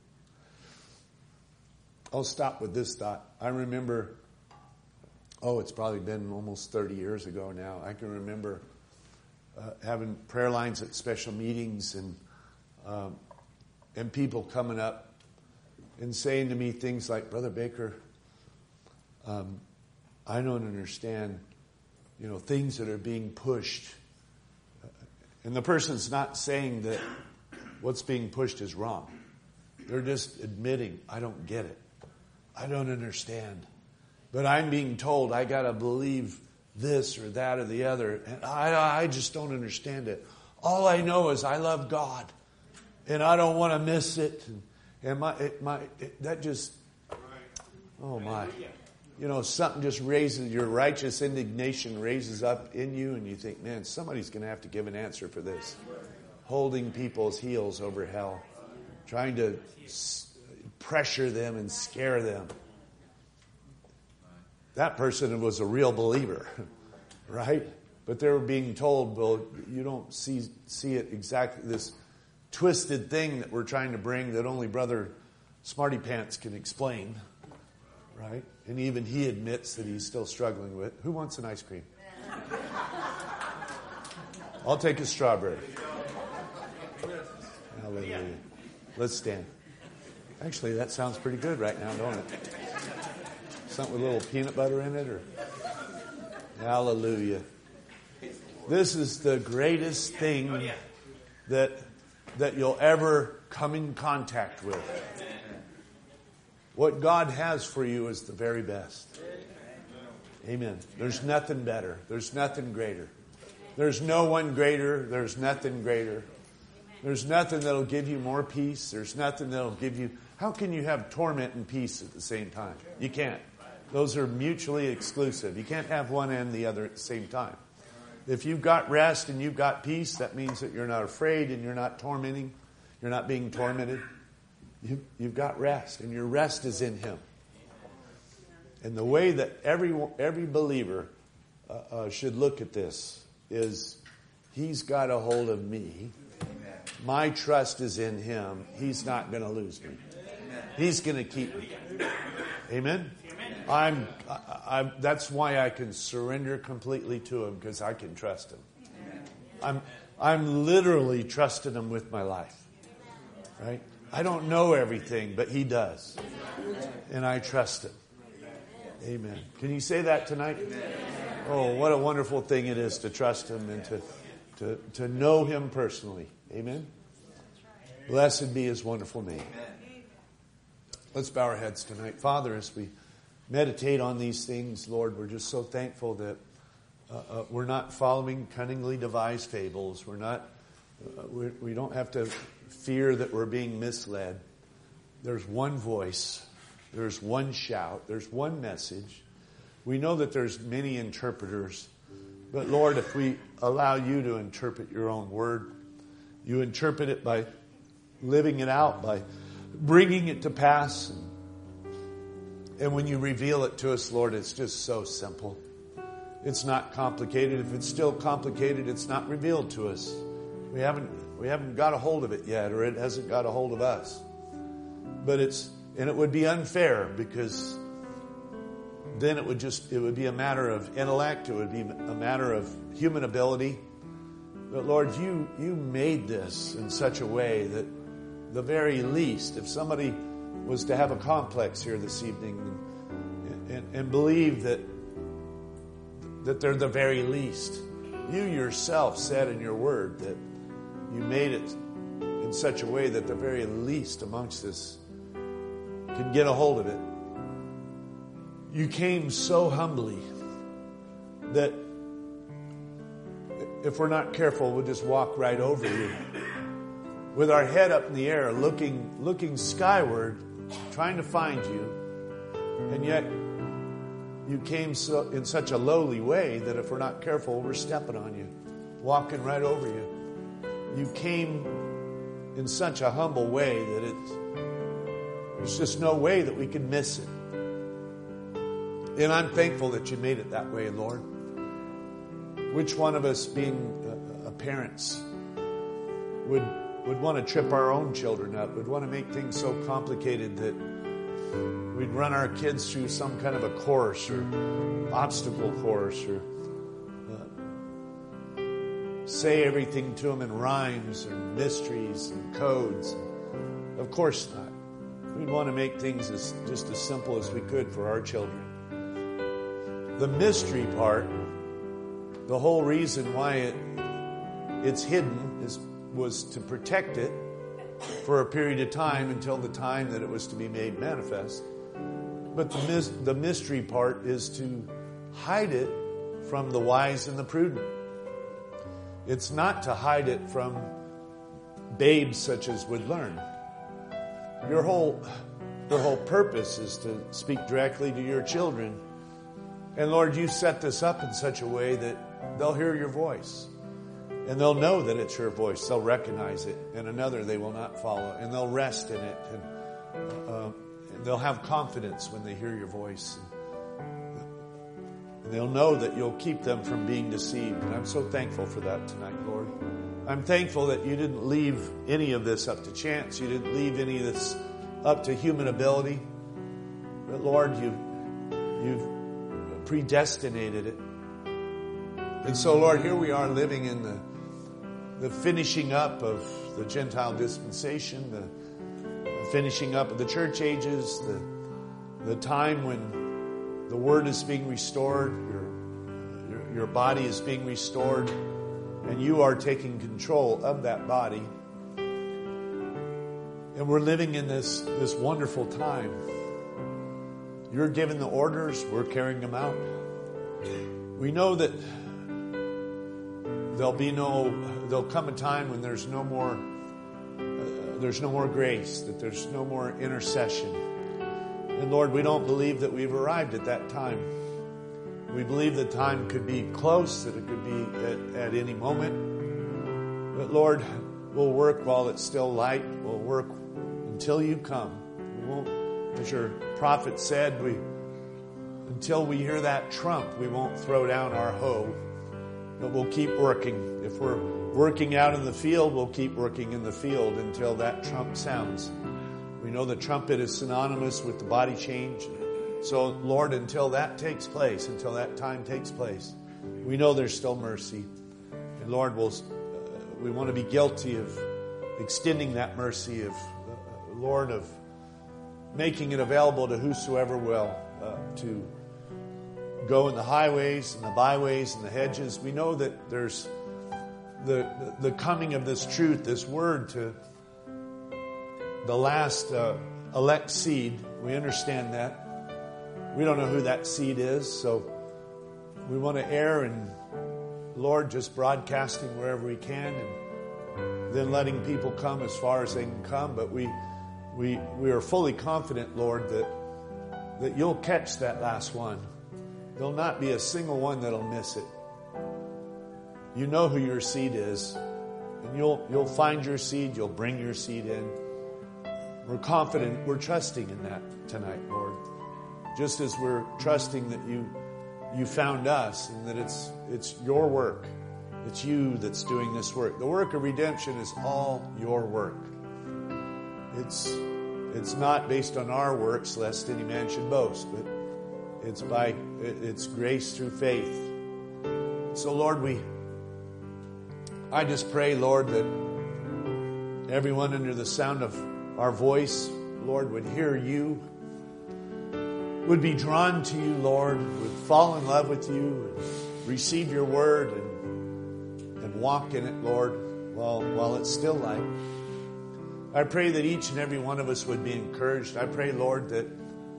I'll stop with this thought. I remember Oh, it's probably been almost thirty years ago now. I can remember uh, having prayer lines at special meetings and um, and people coming up and saying to me things like, Brother Baker, um, I don't understand, you know, things that are being pushed. And the person's not saying that what's being pushed is wrong. They're just admitting, I don't get it. I don't understand. But I'm being told I got to believe this or that or the other. And I, I just don't understand it. All I know is I love God. And I don't want to miss it. And, and my, it, my it, that just, oh my. You know, something just raises, your righteous indignation raises up in you. And you think, man, somebody's going to have to give an answer for this. Holding people's heels over hell. Trying to s- pressure them and scare them. That person was a real believer, right? But they were being told, well, you don't see see it exactly, this twisted thing that we're trying to bring that only Brother Smarty Pants can explain, right? And even he admits that he's still struggling with. Who wants an ice cream? I'll take a strawberry. Hallelujah. Let's stand. Actually, that sounds pretty good right now, don't it? Something with a little peanut butter in it, or hallelujah. This is the greatest thing that that you'll ever come in contact with. What God has for you is the very best. Amen. There's nothing better. There's nothing greater. There's no one greater. There's nothing greater. There's nothing that'll give you more peace. There's nothing that'll give you... How can you have torment and peace at the same time? You can't. Those are mutually exclusive. You can't have one and the other at the same time. If you've got rest and you've got peace, that means that you're not afraid and you're not tormenting. You're not being tormented. You, you've got rest, and your rest is in Him. And the way that every every believer uh, uh, should look at this is, He's got a hold of me. My trust is in Him. He's not going to lose me. He's going to keep me. Amen? I'm, I, I, that's why I can surrender completely to Him, because I can trust Him. I'm, I'm literally trusting Him with my life. Right? I don't know everything, but He does. And I trust Him. Amen. Can you say that tonight? Oh, what a wonderful thing it is to trust Him and to, to, to know Him personally. Amen. Blessed be His wonderful name. Let's bow our heads tonight. Father, as we meditate on these things, Lord, we're just so thankful that uh, uh, we're not following cunningly devised fables. We're not, uh, we're, we don't have to fear that we're being misled. There's one voice. There's one shout. There's one message. We know that there's many interpreters. But Lord, if we allow you to interpret your own word, you interpret it by living it out, by bringing it to pass. And when you reveal it to us, Lord, it's just so simple. It's not complicated. If it's still complicated, it's not revealed to us. We haven't we haven't got a hold of it yet, or it hasn't got a hold of us. But it's and it would be unfair, because then it would just it would be a matter of intellect, it would be a matter of human ability. But Lord, you you made this in such a way that the very least, if somebody was to have a complex here this evening and, and, and believe that that they're the very least, you yourself said in your word that you made it in such a way that the very least amongst us can get a hold of it. You came so humbly that if we're not careful, we'll just walk right over you with our head up in the air, looking looking skyward, trying to find you. And yet you came so, in such a lowly way that if we're not careful, we're stepping on you, walking right over you. You came in such a humble way that it's, there's just no way that we can miss it. And I'm thankful that you made it that way, Lord. Which one of us, being uh, parents, would would want to trip our own children up, would want to make things so complicated that we'd run our kids through some kind of a course or obstacle course, or uh, say everything to them in rhymes and mysteries and codes? Of course not. We'd want to make things as, just as simple as we could for our children. The mystery part, the whole reason why it it's hidden is was to protect it for a period of time until the time that it was to be made manifest. But the, mis- the mystery part is to hide it from the wise and the prudent. It's not to hide it from babes such as would learn. Your whole, your whole purpose is to speak directly to your children. And Lord, you set this up in such a way that they'll hear your voice. And they'll know that it's your voice. They'll recognize it. And another they will not follow. And they'll rest in it. And, uh, and they'll have confidence when they hear your voice. And they'll know that you'll keep them from being deceived. And I'm so thankful for that tonight, Lord. I'm thankful that you didn't leave any of this up to chance. You didn't leave any of this up to human ability. But Lord, you, you've predestinated it. And so, Lord, here we are living in the the finishing up of the Gentile dispensation, the finishing up of the church ages, the the time when the word is being restored, your, your, your body is being restored, and you are taking control of that body. And we're living in this, this wonderful time. You're giving the orders, we're carrying them out. We know that There'll be no, there'll come a time when there's no more, uh, there's no more grace, that there's no more intercession. And Lord, we don't believe that we've arrived at that time. We believe the time could be close, that it could be at, at any moment. But Lord, we'll work while it's still light. We'll work until you come. We won't, as your prophet said, we, until we hear that trump, we won't throw down our hoe. But we'll keep working. If we're working out in the field, we'll keep working in the field until that trump sounds. We know the trumpet is synonymous with the body change. So, Lord, until that takes place, until that time takes place, we know there's still mercy. And Lord, we'll, uh, we want to be guilty of extending that mercy, of uh, Lord, of making it available to whosoever will, uh, to go in the highways and the byways and the hedges. We know that there's the the coming of this truth, this word to the last uh, elect seed. We understand that. We don't know who that seed is, so we want to err and, Lord, just broadcasting wherever we can and then letting people come as far as they can come. But we we we are fully confident, Lord, that that you'll catch that last one. There'll not be a single one that'll miss it. You know who your seed is, and you'll you'll find your seed, you'll bring your seed in. We're confident, we're trusting in that tonight, Lord. Just as we're trusting that you you found us and that it's it's your work. It's you that's doing this work. The work of redemption is all your work. It's it's not based on our works, lest any man should boast, but it's by it's grace through faith. So, Lord, we I just pray, Lord, that everyone under the sound of our voice, Lord, would hear you, would be drawn to you, Lord, would fall in love with you, and receive your word, and, and walk in it, Lord, while, while it's still light. I pray that each and every one of us would be encouraged. I pray, Lord, that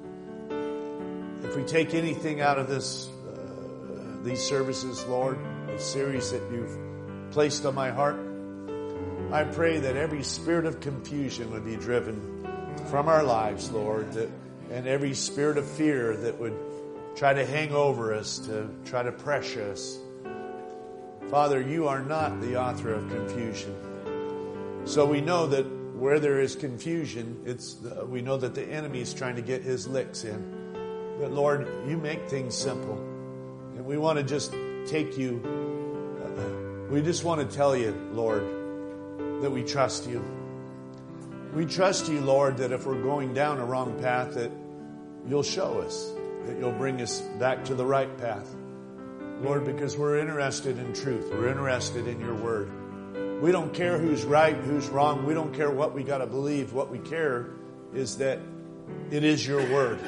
if we take anything out of this, uh, these services, Lord, the series that you've placed on my heart, I pray that every spirit of confusion would be driven from our lives, Lord, that, and every spirit of fear that would try to hang over us, to try to pressure us. Father, you are not the author of confusion. So we know that where there is confusion, it's the, we know that the enemy is trying to get his licks in. But Lord, you make things simple. And we want to just take you, uh, we just want to tell you, Lord, that we trust you. We trust you, Lord, that if we're going down a wrong path, that you'll show us, that you'll bring us back to the right path. Lord, because we're interested in truth. We're interested in your word. We don't care who's right, who's wrong. We don't care what we got to believe. What we care is that it is your word.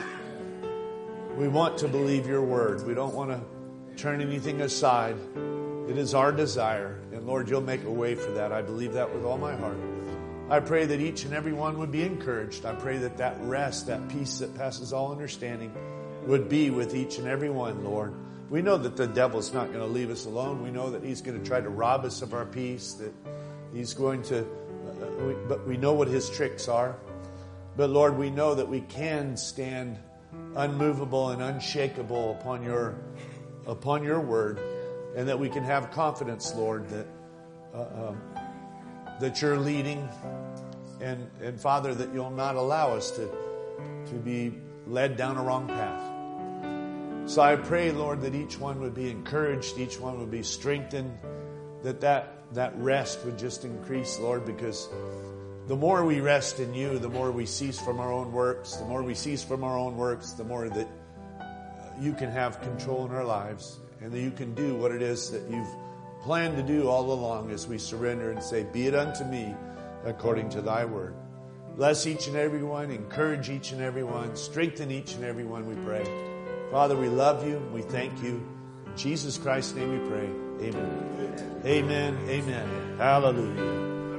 We want to believe your word. We don't want to turn anything aside. It is our desire. And Lord, you'll make a way for that. I believe that with all my heart. I pray that each and every one would be encouraged. I pray that that rest, that peace that passes all understanding would be with each and every one, Lord. We know that the devil's not going to leave us alone. We know that he's going to try to rob us of our peace, that he's going to, uh, we, but we know what his tricks are. But Lord, we know that we can stand unmovable and unshakable upon your, upon your word, and that we can have confidence, Lord, that, uh, um, that you're leading, and, and Father, that you'll not allow us to, to be led down a wrong path. So I pray, Lord, that each one would be encouraged, each one would be strengthened, that that, that rest would just increase, Lord, because the more we rest in you, the more we cease from our own works. The more we cease from our own works, the more that you can have control in our lives, and that you can do what it is that you've planned to do all along as we surrender and say, be it unto me according to thy word. Bless each and every one, encourage each and every one, strengthen each and every one, we pray. Father, we love you. We thank you. In Jesus Christ's name we pray. Amen. Amen. Amen. Hallelujah.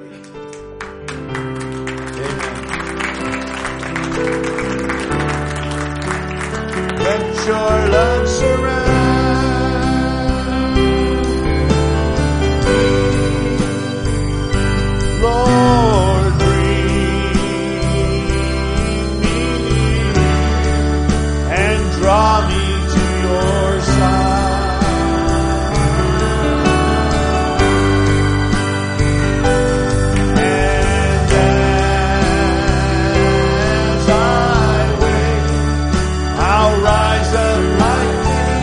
Amen. Let your love surround. Lord, bring me and draw me to your side. And as I wait, I'll rise up like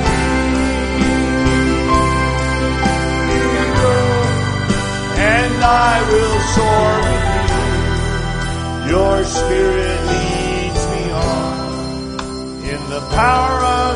the eagle, and I will soar with you. Your spirit leads me on in the power of